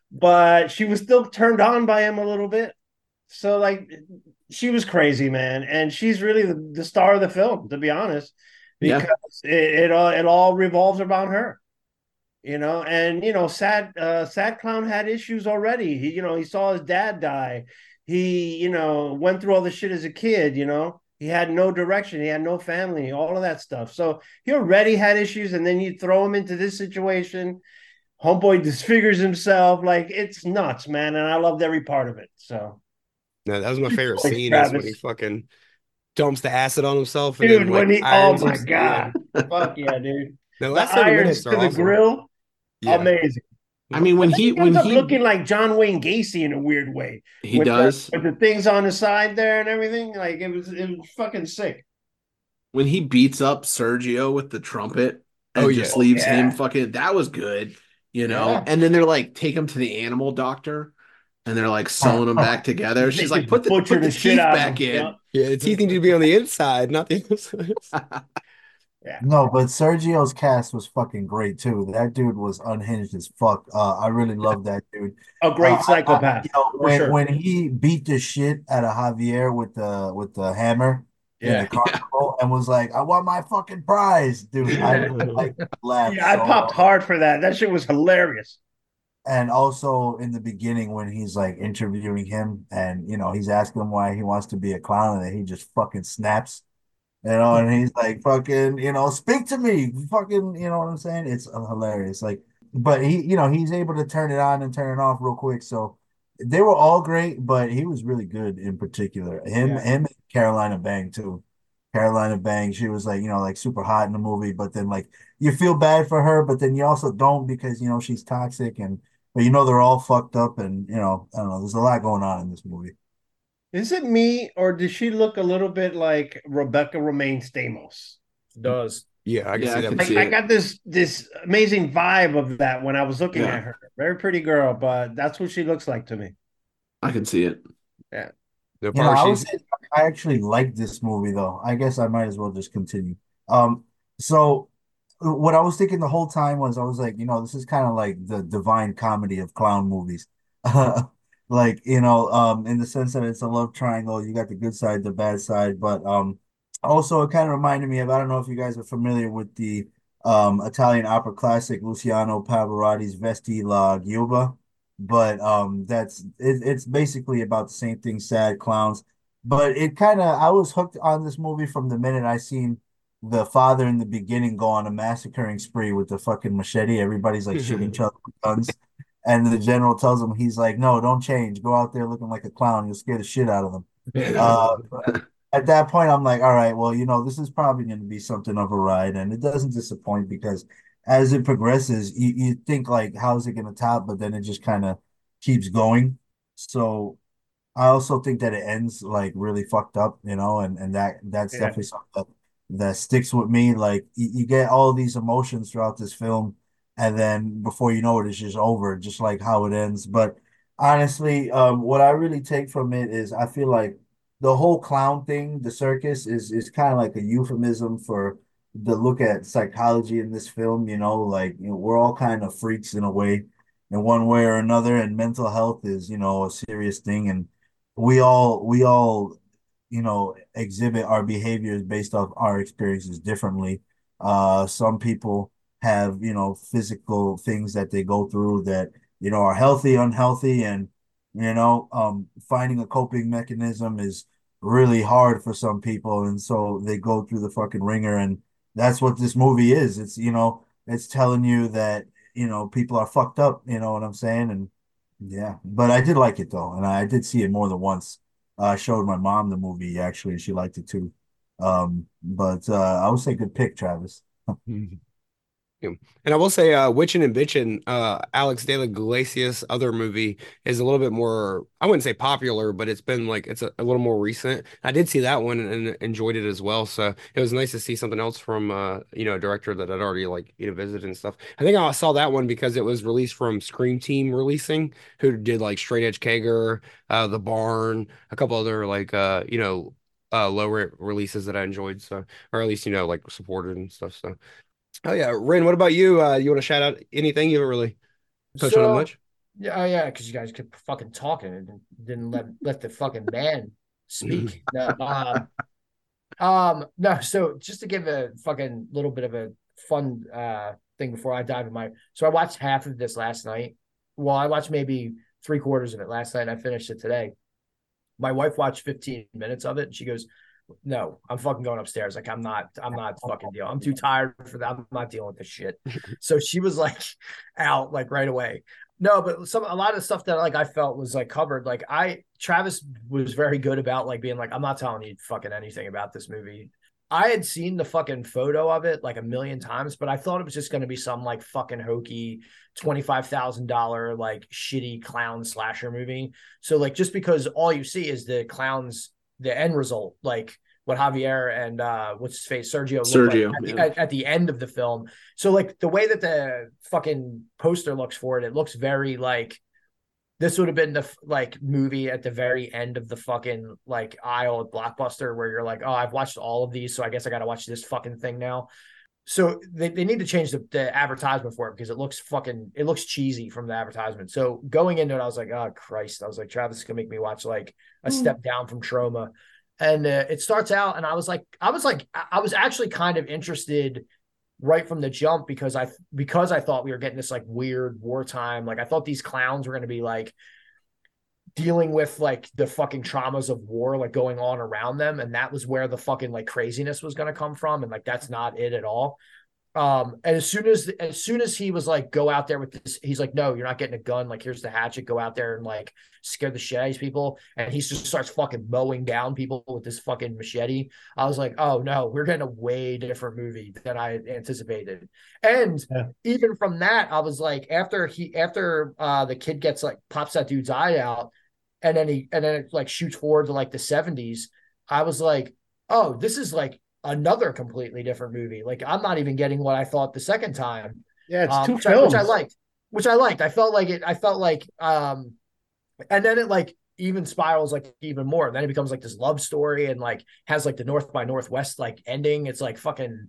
But she was still turned on by him a little bit. So, like, she was crazy, man. And she's really the, the star of the film, to be honest, because yeah. it, it, all, it all revolves around her. You know, and you know, sad, uh, sad clown had issues already. He, you know, he saw his dad die. He, you know, went through all this shit as a kid. You know, he had no direction. He had no family. All of that stuff. So he already had issues, and then you throw him into this situation. Homeboy disfigures himself. Like it's nuts, man. And I loved every part of it. So, no, that was my favorite Thanks, scene. Travis. Is when he fucking dumps the acid on himself. And dude, then, when like, he, oh irons my himself. god, fuck yeah, dude. The The last thirty irons minutes to are the awesome. grill. Yeah. Amazing. I mean, when he he when ends up he looking like John Wayne Gacy in a weird way. he with does the, with the things on the side there and everything. Like it was, it was fucking sick. when he beats up Sergio with the trumpet and Oh, yeah. just leaves Yeah. him fucking. That was good, you know. Yeah. And then they're like, take him to the animal doctor, and they're like sewing them back together. She's like, put the Butcher put the the shit teeth out of back him. in. Yeah. Yeah, the teeth need to be on the inside, not the outside. No, but Sergio's cast was fucking great too. That dude was unhinged as fuck. Uh, I really love that dude. A great Uh, I- I- psychopath. you know, for when sure. when he beat the shit out of Javier with the with the hammer in Yeah. the carnival and was like, "I want my fucking prize, dude." I like laughed. Yeah, I so popped hard. hard for that. That shit was hilarious. And also in the beginning when he's like interviewing him and you know he's asking him why he wants to be a clown and then he just fucking snaps. You know, and he's like, fucking, you know, speak to me, fucking, you know what I'm saying? It's uh, hilarious. Like, but he, you know, he's able to turn it on and turn it off real quick. So they were all great, but he was really good in particular. Him, Yeah. him, and Carolina Bang too. Carolina Bang, she was like, you know, like super hot in the movie, but then like you feel bad for her, but then you also don't because you know she's toxic and, but you know they're all fucked up and you know, I don't know. There's a lot going on in this movie. Is it me or does she look a little bit like Rebecca Romaine Stamos? Does. Yeah, I can Yeah, see I that. can Like, see I it. got this this amazing vibe of that when I was looking Yeah. at her. Very pretty girl, but that's what she looks like to me. I can see it. The You know, part I would she's say I actually like this movie though. I guess I might as well just continue. Um, so what I was thinking the whole time was I was like, you know, this is kind of like the divine comedy of clown movies. Like, you know, um, in the sense that it's a love triangle, you got the good side, the bad side, but um also it kind of reminded me of, I don't know if you guys are familiar with the um Italian opera classic Luciano Pavarotti's Vesti la Giuba, but um that's it, it's basically about the same thing, sad clowns. But it kind of I was hooked on this movie from the minute I seen the father in the beginning go on a massacring spree with the fucking machete. Everybody's like shooting each other with guns. And the general tells him, he's like, no, don't change. Go out there looking like a clown. You'll scare the shit out of them. Uh, at that point, I'm like, all right, well, you know, this is probably going to be something of a ride. And it doesn't disappoint because as it progresses, you, you think like, how's it going to top? But then it just kind of keeps going. So I also think that it ends like really fucked up, you know, and, and that that's Yeah. definitely something that, that sticks with me. Like you, you get all these emotions throughout this film, and then before you know it, it's just over, just like how it ends. But honestly, um, what I really take from it is I feel like the whole clown thing, the circus, is is kind of like a euphemism for the look at psychology in this film. You know, like you know, we're all kind of freaks in a way, in one way or another, and mental health is, you know, a serious thing, and we all we all you know exhibit our behaviors based off our experiences differently. Uh, some people have, you know, physical things that they go through that, you know, are healthy, unhealthy, and you know, um, finding a coping mechanism is really hard for some people, and so they go through the fucking ringer, and that's what this movie is. It's, you know, it's telling you that, you know, people are fucked up, you know what I'm saying, and Yeah, but I did like it though, and I did see it more than once. Uh, I showed my mom the movie actually, and she liked it too. Um, but uh, I would say good pick, Travis. Yeah. And I will say, uh, Witchin' and Bitchin', uh, Alex de la Iglesias' other movie is a little bit more, I wouldn't say popular, but it's been like, it's a, a little more recent. I did see that one and enjoyed it as well. So it was nice to see something else from, uh, you know, a director that I'd already like, you know, visited and stuff. I think I saw that one because it was released from Scream Team releasing, who did like Straight Edge Kager, uh, The Barn, a couple other like, uh, you know, uh, lower releases that I enjoyed. So, or at least, you know, like supported and stuff. So. Oh yeah, Ren, what about you? Uh, you want to shout out anything? You haven't really touched on it So much. yeah, oh, yeah, because you guys kept fucking talking and didn't let let the fucking man speak. No, um, um, no. So just to give a fucking little bit of a fun uh thing before I dive in my. So I watched half of this last night. Well, I watched maybe three quarters of it last night. And I finished it today. My wife watched fifteen minutes of it, and she goes, no, I'm fucking going upstairs. Like I'm not, I'm not fucking dealing. I'm too tired for that. I'm not dealing with this shit. So she was like out like right away. No, but some a lot of stuff that like I felt was like covered. Like I Travis was very good about like being like, I'm not telling you fucking anything about this movie. I had seen the fucking photo of it like a million times, but I thought it was just gonna be some like fucking hokey twenty-five thousand dollar like shitty clown slasher movie. So like just because all you see is the clowns, the end result, like what Javier and uh what's his face Sergio Sergio like at, yeah. the, at, at the end of the film. So like the way that the fucking poster looks for it, it looks very like this would have been the like movie at the very end of the fucking like aisle at Blockbuster where you're like, oh, I've watched all of these, so I guess I got to watch this fucking thing now. So they, they need to change the, the advertisement for it because it looks fucking it looks cheesy from the advertisement. So going into it, I was like, oh Christ, I was like, Travis is gonna make me watch like a step down from Trauma. And uh, it starts out, and I was like, I was like, I was actually kind of interested right from the jump because I because I thought we were getting this like weird wartime. Like I thought these clowns were going to be like dealing with like the fucking traumas of war like going on around them, and that was where the fucking like craziness was going to come from, and like that's not it at all. Um, and as soon as as soon as he was like, go out there with this, he's like, no, you're not getting a gun. Like, here's the hatchet. Go out there and like scare the shit out of these people. And he just starts fucking mowing down people with this fucking machete. I was like, oh no, we're getting a way different movie than I anticipated. And yeah. Even from that, I was like, after he after uh the kid gets like pops that dude's eye out, and then he and then it like shoots forward to like the seventies. I was like, oh, this is like another completely different movie. Like I'm not even getting what I thought the second time. Yeah, it's um, two which films, I, which I liked. Which I liked. I felt like it. I felt like, um, and then it like even spirals like even more. Then it becomes like this love story and like has like the North by Northwest like ending. It's like fucking,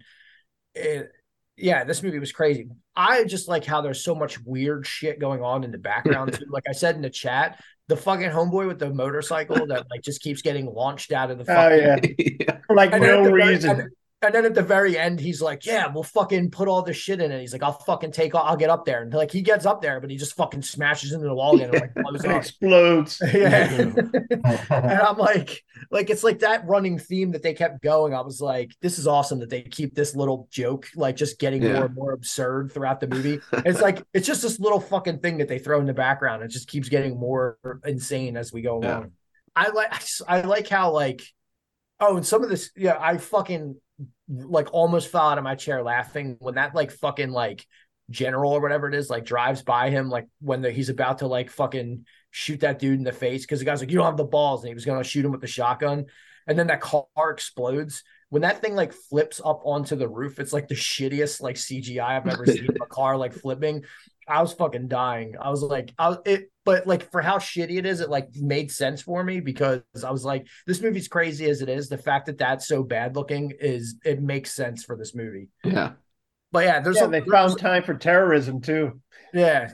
it, yeah. This movie was crazy. I just like how there's so much weird shit going on in the background too. Like I said in the chat, the fucking homeboy with the motorcycle that like just keeps getting launched out of the fucking oh, yeah. For like no reason. Very, and, and then at the very end, he's like, yeah, we'll fucking put all this shit in it. He's like, I'll fucking take I'll get up there. And like he gets up there, but he just fucking smashes into the wall again and like blows up. Explodes. Yeah. And I'm like, like it's like that running theme that they kept going. I was like, this is awesome that they keep this little joke like just getting yeah. more and more absurd throughout the movie. It's like it's just this little fucking thing that they throw in the background. It just keeps getting more insane as we go along. Yeah. I like I like how like oh, and some of this, yeah, I fucking like almost fell out of my chair laughing when that like fucking like general or whatever it is like drives by him like when the, he's about to like fucking shoot that dude in the face because the guy's like, you don't have the balls, and he was gonna shoot him with the shotgun, and then that car explodes. When that thing like flips up onto the roof, it's like the shittiest like C G I I've ever seen of a car like flipping. I was fucking dying. I was like, I was it, but like for how shitty it is, it like made sense for me because I was like, this movie's crazy as it is. The fact that that's so bad looking is it makes sense for this movie. Yeah, but yeah, there's yeah, a, they there's, found time for terrorism too. Yeah,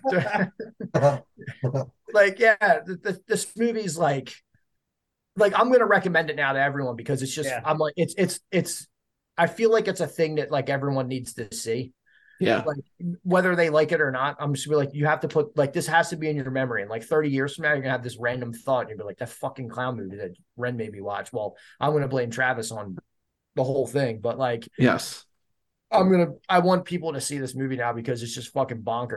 like yeah, this, this movie's like, like I'm gonna recommend it now to everyone because it's just yeah. I'm like it's it's it's I feel like it's a thing that like everyone needs to see. Yeah. Like whether they like it or not, I'm just be like, you have to put like this has to be in your memory. And like thirty years from now, you're gonna have this random thought and you'll be like, that fucking clown movie that Ren made me watch. Well, I'm gonna blame Travis on the whole thing. But like, yes. I'm gonna I want people to see this movie now because it's just fucking bonkers.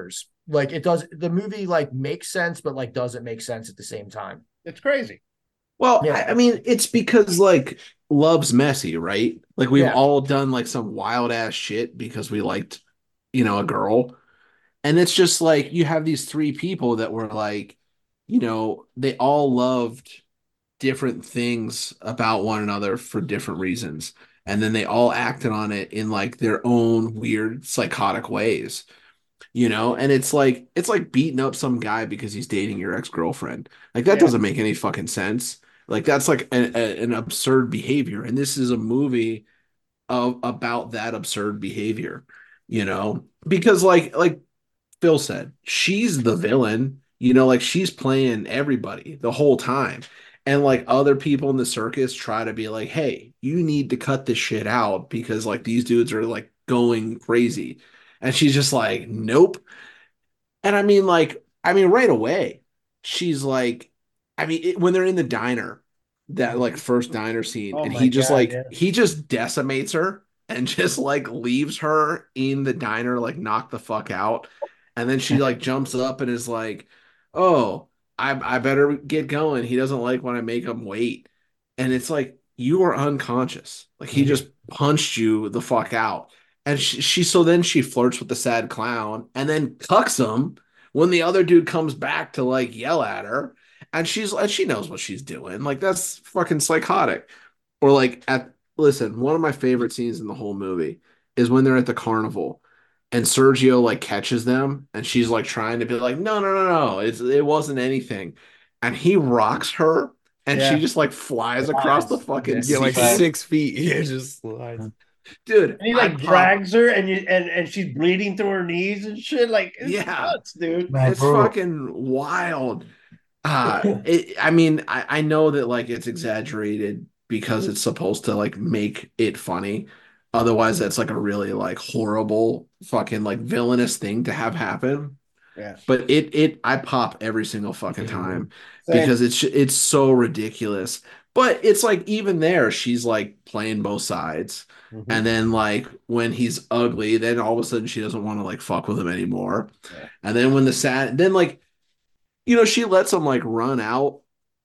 like it does the movie like makes sense, but like doesn't make sense at the same time. It's crazy. Well, Yeah. I, I mean, it's because like love's messy, right? Like we've Yeah. all done like some wild ass shit because we liked, you know, a girl. And it's just like you have these three people that were like, you know, they all loved different things about one another for different reasons. And then they all acted on it in like their own weird psychotic ways, you know? And it's like it's like beating up some guy because he's dating your ex-girlfriend. Like that Yeah. doesn't make any fucking sense. Like that's like a, a- an absurd behavior. And this is a movie of about that absurd behavior, you know? Because like like Phil said, she's the villain, you know, like she's playing everybody the whole time. And like other people in the circus try to be like, hey, you need to cut this shit out because like these dudes are like going crazy. And she's just like, nope. And I mean, like, I mean, right away, she's like, I mean, it, when they're in the diner, that like first diner scene, Oh and my he just God, like, yeah. he just decimates her and just like leaves her in the diner, like knocked the fuck out. And then she like jumps up and is like, oh, I, I better get going. He doesn't like when I make him wait. And it's like, you are unconscious. Like he just punched you the fuck out. And she, she so then she flirts with the sad clown and then cucks him when the other dude comes back to like yell at her. And she's and she knows what she's doing. Like that's fucking psychotic. Or like at listen, one of my favorite scenes in the whole movie is when they're at the carnival and Sergio like catches them and she's like trying to be like, no, no, no, no, it's it wasn't anything. And he rocks her and Yeah. she just like flies across the fucking Yeah, like seat. six feet. Yeah, just slides. Dude, And he I like pop- drags her, and you and and she's bleeding through her knees and shit. Like, it's Yeah. nuts, dude. Man, It's brutal. fucking wild. Uh, it, I mean, I, I know that like it's exaggerated because it's supposed to like make it funny. Otherwise, that's like a really like horrible fucking like villainous thing to have happen. Yeah. But it it I pop every single fucking time Same. because it's it's so ridiculous. But it's like even there, she's like playing both sides. Mhm. And then like when he's ugly, then all of a sudden she doesn't want to like fuck with him anymore. Yeah. And then when the sad, then like, you know, she lets him like run out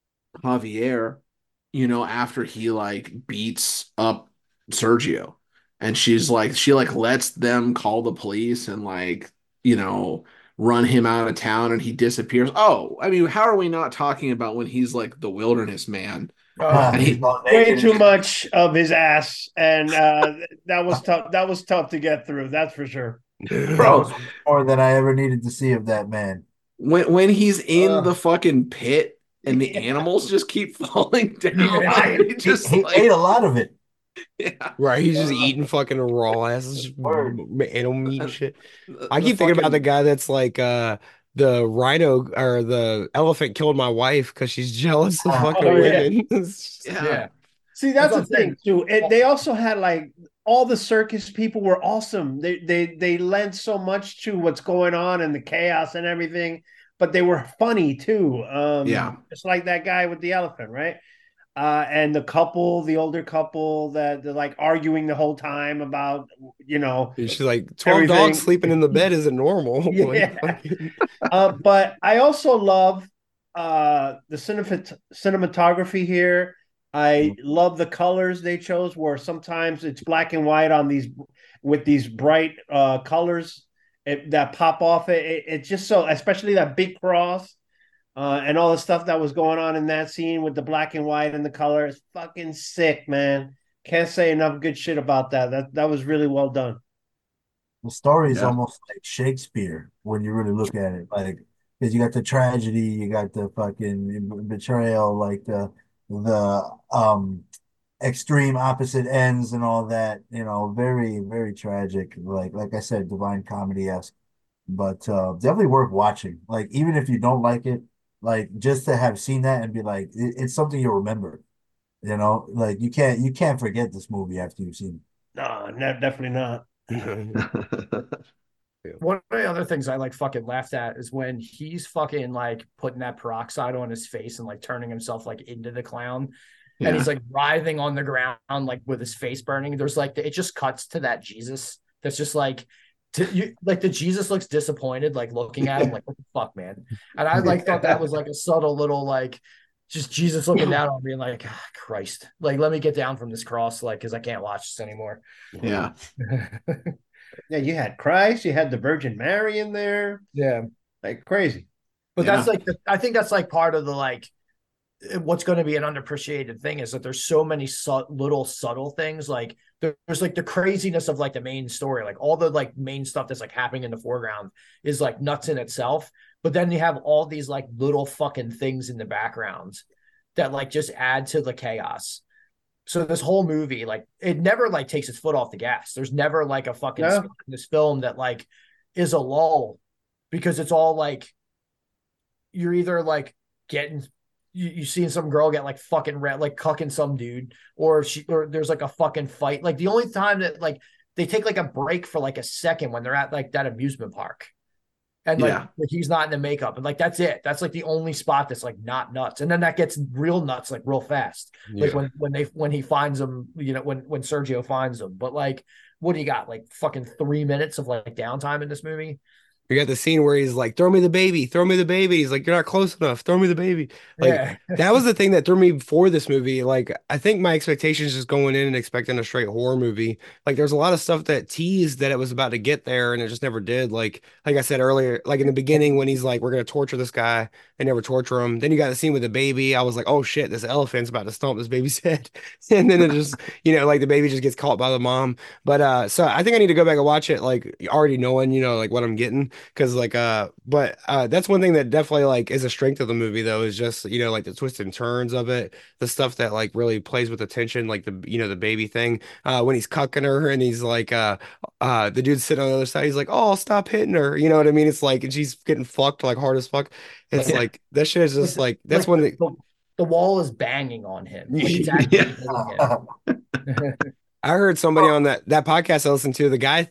Javier, you know, after he like beats up Sergio. And she's like, she like lets them call the police and like, you know, run him out of town and he disappears. Oh, I mean, how are we not talking about when he's like the wilderness man? Ah, And he- he's all Way naked too and- much of his ass, and uh, that was tough. That was tough to get through. That's for sure. Bro, More than I ever needed to see of that man. when when he's in Uh. the fucking pit and the Yeah. animals just keep falling down, Yeah. and he He, just he like, ate a lot of it. yeah. Right, he's just eating fucking raw ass Word. animal meat and shit. The- I the keep thinking about fucking- the guy that's like uh the rhino or the elephant killed my wife because she's jealous of Oh, fucking yeah. women. It's just- yeah. See, that's, That's the what I'm thing too. It, they also had like all the circus people were awesome. They they they lent so much to what's going on and the chaos and everything, but they were funny too. Um, Yeah. just like that guy with the elephant, right? Uh, and the couple, the older couple that they're like arguing the whole time about, you know, And she's like, twelve Everything. dogs sleeping in the bed isn't normal. Like, Yeah. fucking- uh, but I also love uh, the cinemat- cinematography here. I love the colors they chose, where sometimes it's black and white on these with these bright uh, colors it, that pop off. It, it it's just so, especially that big cross uh, and all the stuff that was going on in that scene with the black and white and the color. It's fucking sick, man. Can't say enough good shit about that. That that was really well done. The story is Yeah. almost like Shakespeare when you really look at it. Like, because you got the tragedy, you got the fucking betrayal, like the the um extreme opposite ends and all that. You know, very very tragic. Like like I said, Divine Comedy-esque, but uh, definitely worth watching. Like even if you don't like it, like just to have seen that and be like, it, it's something you'll remember. You know, like you can't you can't forget this movie after you've seen it. No, no, definitely not. One of the other things I like fucking laughed at is when he's fucking like putting that peroxide on his face and like turning himself like into the clown. Yeah. And he's like writhing on the ground, like with his face burning. There's like, it just cuts to that Jesus that's just like to, you, like the Jesus looks disappointed, like looking at him, like what the fuck, man. And I like thought that was like a subtle little like just Jesus looking down on me and like, ah, Christ, like let me get down from this cross, like because I can't watch this anymore. Yeah. Yeah, you had Christ, you had the Virgin Mary in there. Yeah, like crazy. But Yeah. that's like the, I think that's like part of the like what's going to be an underappreciated thing is that there's so many su- little subtle things like there, there's like the craziness of like the main story, like all the like main stuff that's like happening in the foreground is like nuts in itself, but then you have all these like little fucking things in the background that like just add to the chaos. So this whole movie, like it never like takes its foot off the gas. There's never like a fucking Yeah. spot in this film that like is a lull, because it's all like you're either like getting you, you seeing some girl get like fucking red, like cucking some dude, or she or there's like a fucking fight. Like the only time that like they take like a break for like a second when they're at like that amusement park. And like Yeah. he's not in the makeup. And like that's it. That's like the only spot that's like not nuts. And then that gets real nuts like real fast. Like Yeah. when when they when he finds them, you know, when when Sergio finds them. But like what do you got? Like fucking three minutes of like downtime in this movie? You got the scene where he's like, throw me the baby, throw me the baby. He's like, you're not close enough. Throw me the baby. Like Yeah. that was the thing that threw me before this movie. Like, I think my expectations just going in and expecting a straight horror movie. Like there's a lot of stuff that teased that it was about to get there and it just never did. Like, like I said earlier, like in the beginning when he's like, we're gonna torture this guy, they never torture him. Then you got the scene with the baby. I was like, oh shit, this elephant's about to stomp this baby's head. And then it just, you know, like the baby just gets caught by the mom. But uh, so I think I need to go back and watch it, like already knowing, you know, like what I'm getting. Cause like uh but uh that's one thing that definitely like is a strength of the movie though, is just, you know, like the twists and turns of it, the stuff that like really plays with attention, like the, you know, the baby thing, uh when he's cucking her and he's like uh uh the dude's sitting on the other side, he's like, oh, stop hitting her, you know what I mean? It's like, and she's getting fucked like hard as fuck. It's Yeah. like that shit is just like that's Like, when the, the, the wall is banging on him. Like, it's actually Yeah. hitting him. I heard somebody on that that podcast I listened to, the guy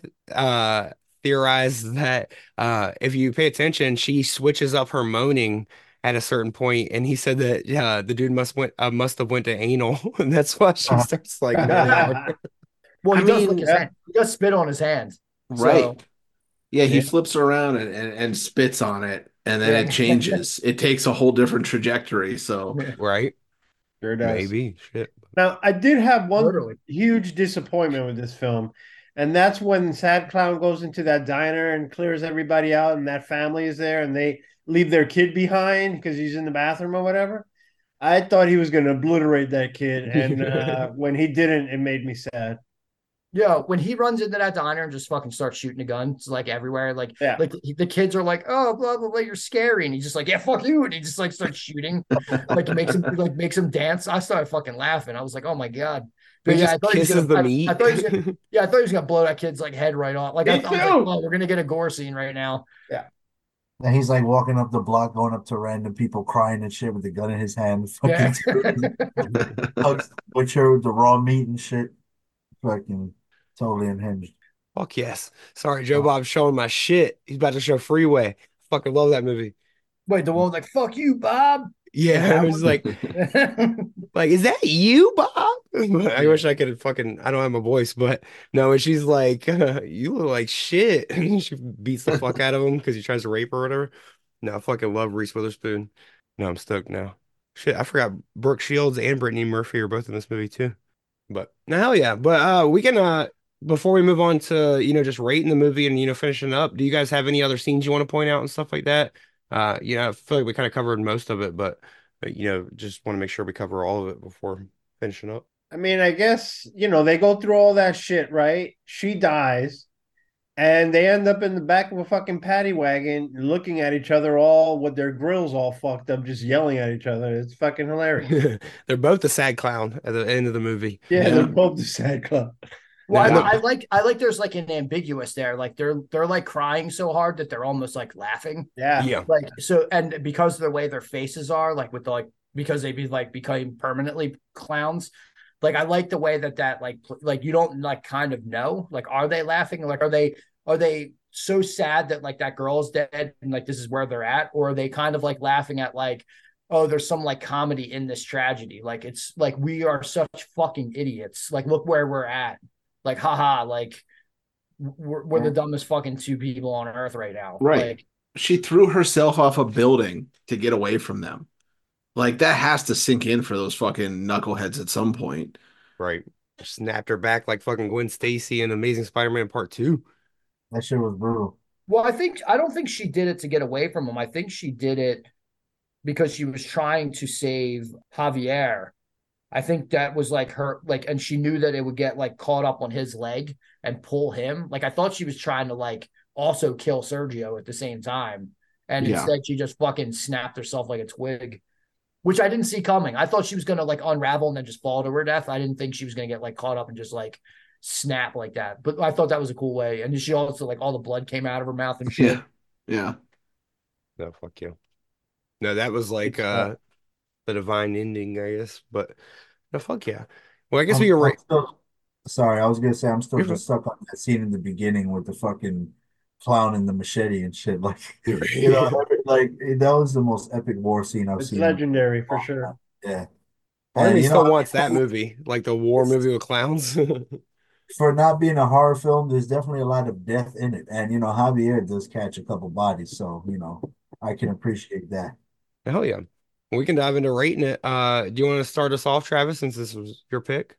uh theorized that uh if you pay attention, she switches up her moaning at a certain point, and he said that yeah, the dude must went uh, must have went to anal, and that's why she starts like moaning hard. Well, he I does mean, lick his yeah. hand. He does spit on his hands. Right. So, Yeah, he Yeah. flips her around and, and, and spits on it, and then Yeah. it changes. It takes a whole different trajectory. So Right? Sure does. Maybe shit. Now, I did have one Literally. huge disappointment with this film, and that's when Sad Clown goes into that diner and clears everybody out, and that family is there, and they leave their kid behind because he's in the bathroom or whatever. I thought he was going to obliterate that kid, and uh, when he didn't, it made me sad. yeah, when he runs into that diner and just fucking starts shooting a gun, it's like everywhere. Like, Yeah. like the, the kids are like, "Oh, blah blah blah, you're scary," and he's just like, "Yeah, fuck you," and he just like starts shooting, like it makes him like makes him dance. I started fucking laughing. I was like, "Oh my god!" But He yeah, just I thought he was kisses gonna, the I, meat. I thought he was gonna, yeah, I thought he was gonna blow that kid's like head right off. Like Me I, thought, I was too. like, "Oh, we're gonna get a gore scene right now." And he's like walking up the block, going up to random people crying and shit with the gun in his hand. Yeah. Fucking hugs butcher with the raw meat and shit. Fucking totally unhinged. Fuck yes. Sorry, Joe Bob's showing my shit. He's about to show Freeway. Fucking love that movie. Wait, the one like, "Fuck you, Bob." Yeah, I was like, like, is that you, Bob? I wish I could fucking, I don't have my voice, but no, and she's like, you look like shit. She beats the fuck out of him because he tries to rape her or whatever. No, I fucking love Reese Witherspoon. No, I'm stoked now. Shit, I forgot Brooke Shields and Brittany Murphy are both in this movie too. But no, hell yeah. But uh we can uh before we move on to, you know, just rating the movie and, you know, finishing up, do you guys have any other scenes you want to point out and stuff like that? Uh, you know, I feel like we kind of covered most of it, but, but you know, just want to make sure we cover all of it before finishing up. I mean, I guess, you know, they go through all that shit, right? She dies, and they end up in the back of a fucking paddy wagon looking at each other all with their grills all fucked up, just yelling at each other. It's fucking hilarious. They're both the sad clown at the end of the movie. Yeah, Yeah. they're both the sad club. Well, Yeah, I, I like I like there's like an ambiguous there. Like they're they're like crying so hard that they're almost like laughing. Yeah. Yeah. Like so, and because of the way their faces are, like with the like because they be like become permanently clowns. Like I like the way that that like pl- like you don't like kind of know, like are they laughing, like are they are they so sad that like that girl's dead and like this is where they're at, or are they kind of like laughing at like, oh, there's some like comedy in this tragedy, like it's like we are such fucking idiots, like look where we're at, like haha, like we're, we're the dumbest fucking two people on earth right now. Right. Like, she threw herself off a building to get away from them. Like that has to sink in for those fucking knuckleheads at some point. Right. Snapped her back like fucking Gwen Stacy in Amazing Spider-Man Part Two. That shit was brutal. well, I think I don't think she did it to get away from him. I think she did it because she was trying to save Javier. I think that was like her, like, and she knew that it would get like caught up on his leg and pull him. Like, I thought she was trying to like also kill Sergio at the same time. And Yeah. instead, she just fucking snapped herself like a twig, which I didn't see coming. I thought she was going to like unravel and then just fall to her death. I didn't think she was going to get like caught up and just like snap like that. But I thought that was a cool way. And she also, like, all the blood came out of her mouth and shit. Yeah. Yeah. No, fuck you. No, that was like uh the divine ending, I guess. But no, fuck yeah. Well, I guess I'm, we were I'm right. still, sorry, I was gonna say I'm still You're just stuck on that scene in the beginning with the fucking clown and the machete and shit. Like, you know, every- like that was the most epic war scene I've It's seen. legendary for sure. Yeah. Part of And, me you still know, wants that movie, like the war movie with clowns. for not being a horror film, there's definitely a lot of death in it. And you know, Javier does catch a couple bodies, so you know, I can appreciate that. Hell yeah. We can dive into rating it. Uh, do you want to start us off, Travis, since this was your pick?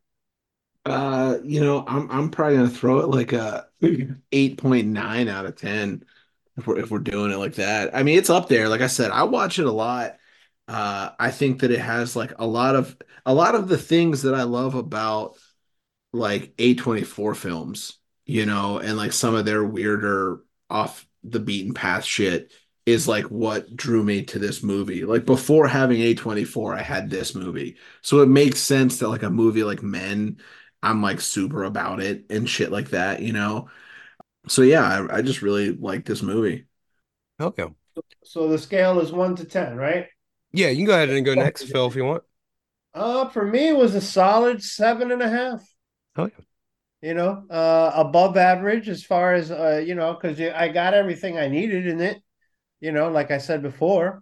Uh, you know, I'm I'm probably gonna throw it like a eight point nine out of ten if we're if we're doing it like that. I mean, it's up there. Like I said, I watch it a lot. Uh, I think that it has like a lot of a lot of the things that I love about like A twenty-four films, you know, and like some of their weirder off the beaten path shit is like what drew me to this movie. Like before having A twenty-four, I had this movie. So it makes sense that like a movie like Men, I'm like super about it and shit like that, you know? So yeah, I, I just really like this movie. Okay. So the scale is one to ten, right? Yeah, you can go ahead and go next, Phil, if you want. Uh, for me, it was a solid seven and a half. Oh yeah. You know, uh, above average as far as uh, you know, because I got everything I needed in it. You know, like I said before,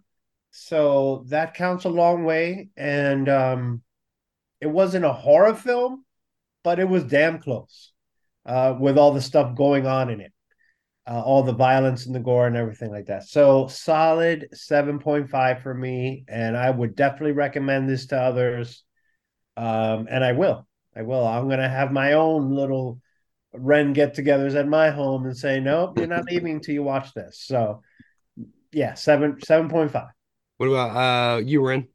so that counts a long way. And um, it wasn't a horror film, but it was damn close uh, with all the stuff going on in it, uh, all the violence and the gore and everything like that. So solid seven point five for me, and I would definitely recommend this to others. Um, and I will. I will. I'm going to have my own little Ren get-togethers at my home and say, nope, you're not leaving until you watch this. So, yeah, seven seven point five. What about uh you, Ren?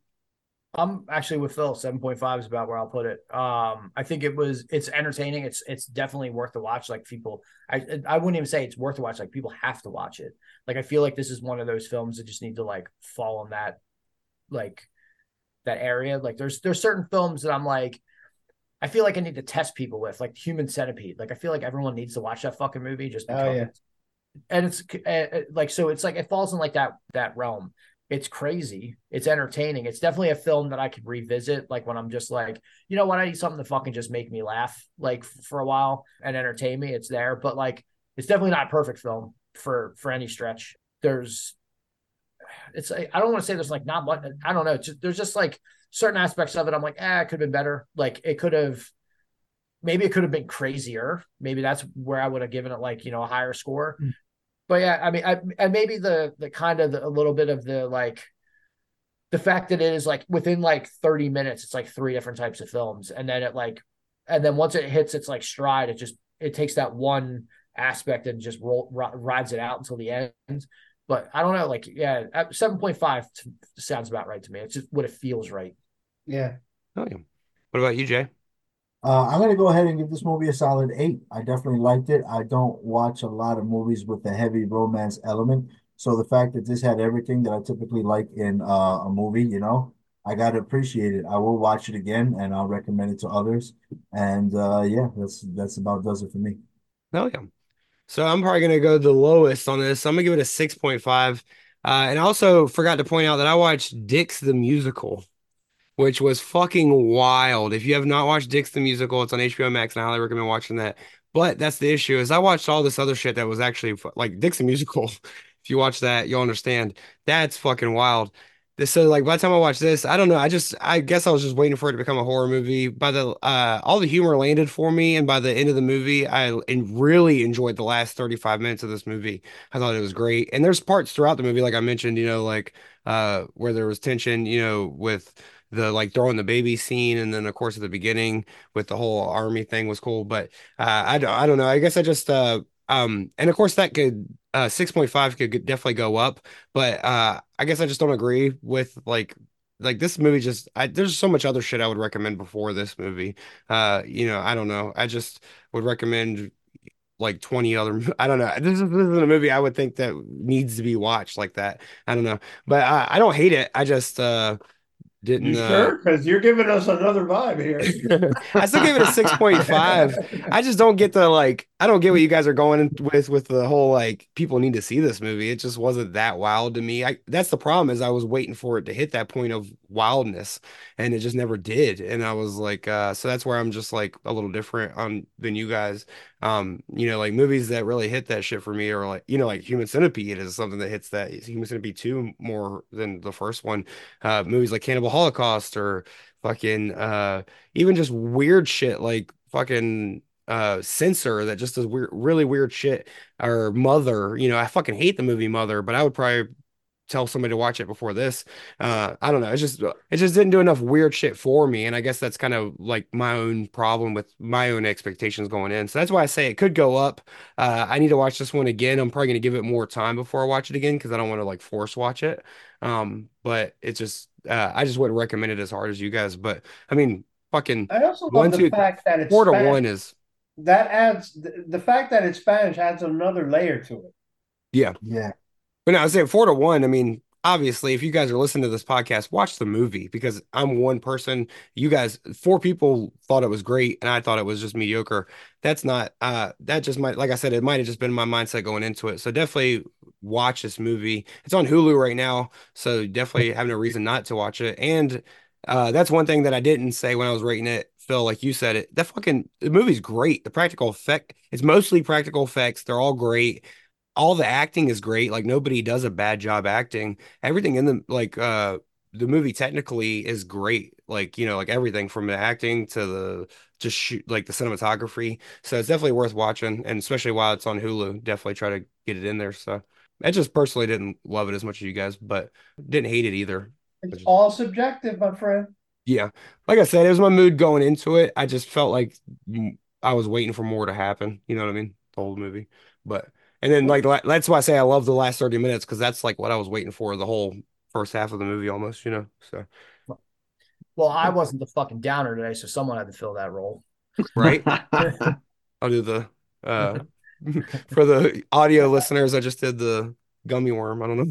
I'm actually with Phil. seven point five is about where I'll put it. Um, I think it was, it's entertaining. It's, it's definitely worth the watch. Like people, I, I wouldn't even say it's worth the watch. Like people have to watch it. Like, I feel like this is one of those films that just need to like fall in that, like that area. Like there's, there's certain films that I'm like, I feel like I need to test people with, like Human Centipede. Like I feel like everyone needs to watch that fucking movie just because. Oh, yeah. And it's uh, like, so it's like, it falls in like that, that realm. It's crazy. It's entertaining. It's definitely a film that I could revisit. Like when I'm just like, you know what? I need something to fucking just make me laugh like for a while and entertain me. It's there, but like, it's definitely not a perfect film for, for any stretch. There's, it's, I don't want to say there's like not much, I don't know. Just, there's just like certain aspects of it. I'm like, ah, it could have been better. Like it could have, maybe it could have been crazier. Maybe that's where I would have given it like, you know, a higher score. Mm. But yeah, I mean, I, and maybe the the kind of the, a little bit of the like the fact that it is like within like thirty minutes, it's like three different types of films, and then it like, and then once it hits its like stride, it just it takes that one aspect and just roll, rides it out until the end. But I don't know, like yeah, seven point five sounds about right to me. It's just what it feels right. Yeah. Oh yeah. What about you, Jay? Uh, I'm gonna go ahead and give this movie a solid eight. I definitely liked it. I don't watch a lot of movies with a heavy romance element, so the fact that this had everything that I typically like in uh, a movie, you know, I gotta appreciate it. I will watch it again, and I'll recommend it to others. And uh, yeah, that's that's about does it for me. Oh yeah. So I'm probably gonna go the lowest on this. I'm gonna give it a six point five. Uh, and I also forgot to point out that I watched Dix the Musical, which was fucking wild. If you have not watched Dix the Musical, it's on H B O Max, and I highly recommend watching that. But that's the issue, is I watched all this other shit that was actually like Dix the Musical. If you watch that, you'll understand. That's fucking wild. This so like by the time I watched this, I don't know. I just I guess I was just waiting for it to become a horror movie. By the uh all the humor landed for me, and by the end of the movie, I and really enjoyed the last thirty-five minutes of this movie. I thought it was great. And there's parts throughout the movie, like I mentioned, you know, like uh where there was tension, you know, with the like throwing the baby scene, and then of course at the beginning with the whole army thing was cool. But uh I don't I don't know. I guess I just uh um and of course that could uh six point five could definitely go up. But uh, I guess I just don't agree with like like this movie. Just I, there's so much other shit I would recommend before this movie. Uh, you know, I don't know. I just would recommend like twenty other. I don't know. This is, this isn't a movie I would think that needs to be watched like that. I don't know, but I, I don't hate it. I just uh You didn't uh sure? Because you're giving us another vibe here. I still give it a six point five. I just don't get the like I don't get what you guys are going with with the whole like people need to see this movie. It just wasn't that wild to me. I that's the problem is I was waiting for it to hit that point of wildness and it just never did. And I was like uh so that's where I'm just like a little different on than you guys. Um, you know, like movies that really hit that shit for me are like, you know, like Human Centipede is something that hits that Human Centipede two more than the first one. Uh movies like Cannibal Holocaust or fucking uh even just weird shit like fucking uh Censor that just does weird really weird shit or Mother, you know, I fucking hate the movie Mother, but I would probably tell somebody to watch it before this. Uh, I don't know. It's just it just didn't do enough weird shit for me, and I guess that's kind of like my own problem with my own expectations going in. So that's why I say it could go up. Uh, I need to watch this one again. I'm probably gonna give it more time before I watch it again because I don't want to like force watch it. Um, but it's just uh, I just wouldn't recommend it as hard as you guys. But I mean, fucking I also love one, the two, fact that it's four to Spanish. one is That adds the, the fact that it's Spanish adds another layer to it. yeah. Yeah. But no, I was saying four to one. I mean, obviously, if you guys are listening to this podcast, watch the movie because I'm one person. You guys, four people thought it was great, and I thought it was just mediocre. That's not, uh, that just might, like I said, it might have just been my mindset going into it. So definitely watch this movie. It's on Hulu right now, so definitely have no reason not to watch it. And uh, that's one thing that I didn't say when I was rating it, Phil, like you said it. That fucking the movie's great. The practical effect, it's mostly practical effects. They're all great all the acting is great. Like nobody does a bad job acting. Everything in the like uh the movie technically is great. Like, you know, like everything from the acting to the just shoot like the cinematography. So it's definitely worth watching. And especially while it's on Hulu, definitely try to get it in there. So I just personally didn't love it as much as you guys, but didn't hate it either. It's Just, all subjective, my friend. yeah. Like I said, it was my mood going into it. I just felt like mm, I was waiting for more to happen. You know what I mean? The whole movie. But and then like la- that's why I say I love the last thirty minutes because that's like what I was waiting for the whole first half of the movie almost, you know. So Well, I wasn't the fucking downer today, so someone had to fill that role. right. I'll do the uh for the audio listeners, I just did the gummy worm. I don't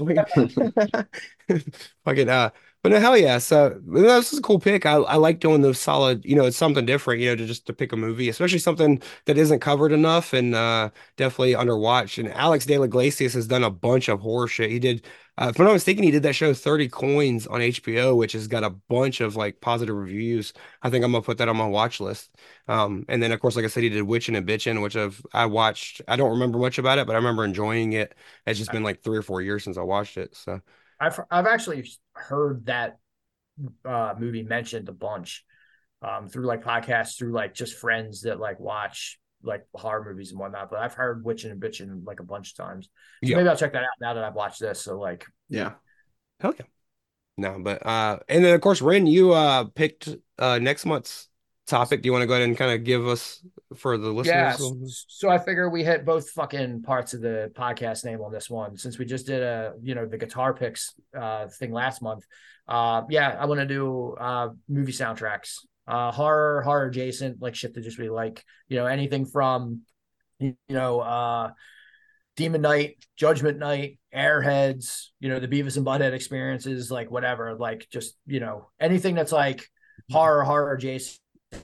know. Fucking uh but no, hell yeah. So this is a cool pick. I, I like doing those solid, you know, it's something different, you know, to just to pick a movie, especially something that isn't covered enough and uh definitely underwatched. And Alex de la Iglesias has done a bunch of horror shit. He did uh, if I'm not mistaken, he did that show thirty Coins on H B O, which has got a bunch of like positive reviews. I think I'm gonna put that on my watch list. Um, and then of course, like I said, he did Witchin' and Bitchin', which I've I watched. I don't remember much about it, but I remember enjoying it. It's just been like three or four years since I watched it. So I've I've actually heard that uh, movie mentioned a bunch um, through like podcasts, through like just friends that like watch like horror movies and whatnot. But I've heard Witchin' and Bitchin' like a bunch of times. So yeah, maybe I'll check that out now that I've watched this. So like, Yeah. hell yeah. No, but uh, and then of course, Ren, you uh picked uh next month's topic. Do you want to go ahead and kind of give us for the yeah. listeners? So I figure we hit both fucking parts of the podcast name on this one since we just did a you know the guitar picks uh thing last month. Uh, yeah, I want to do uh movie soundtracks, uh horror, horror adjacent, like shit that just really like you know anything from you know uh Demon Knight, Judgment Night, Airheads, you know, the Beavis and Butthead experiences, like whatever, like just, you know, anything that's like horror, horror adjacent,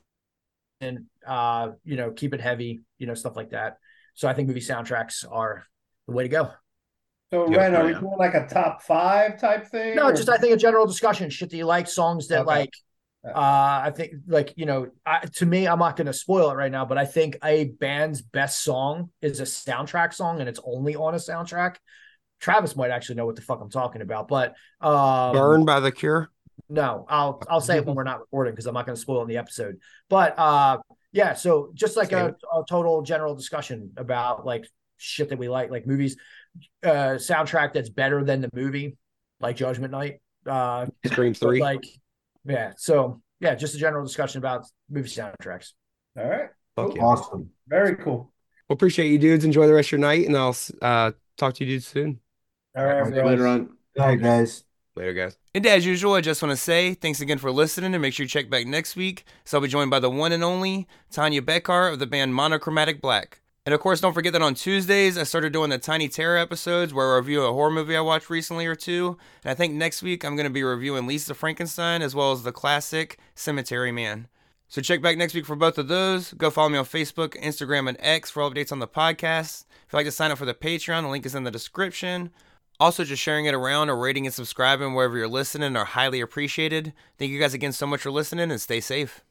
and, uh, you know, keep it heavy, you know, stuff like that. So I think movie soundtracks are the way to go. So, Yeah, Ren, are we yeah. doing like a top five type thing? No, or- just I think a general discussion, shit that you like, songs that Okay. like, uh, I think like, you know, I, to me, I'm not going to spoil it right now, but I think a band's best song is a soundtrack song and it's only on a soundtrack. Travis might actually know what the fuck I'm talking about, but um, Burned by the Cure. No, I'll I'll say it when we're not recording because I'm not going to spoil it in the episode. But uh, yeah, so just like a, a total general discussion about like shit that we like, like movies, uh, soundtrack that's better than the movie, like Judgment Night, uh, Scream three. Like, yeah, so yeah, just a general discussion about movie soundtracks. All right, Fuck cool. yeah. Awesome. Very cool. Well, appreciate you dudes. Enjoy the rest of your night, and I'll uh, talk to you dudes soon. All right, bro. Later on. All right, guys. Later, guys. And as usual, I just want to say thanks again for listening and make sure you check back next week. So I'll be joined by the one and only Tanya Beckar of the band Monochromatic Black. And of course, don't forget that on Tuesdays, I started doing the Tiny Terror episodes where I review a horror movie I watched recently or two. And I think next week I'm going to be reviewing Lisa Frankenstein as well as the classic Cemetery Man. So check back next week for both of those. Go follow me on Facebook, Instagram, and X for updates on the podcast. If you'd like to sign up for the Patreon, the link is in the description. Also, just sharing it around or rating and subscribing wherever you're listening are highly appreciated. Thank you guys again so much for listening and stay safe.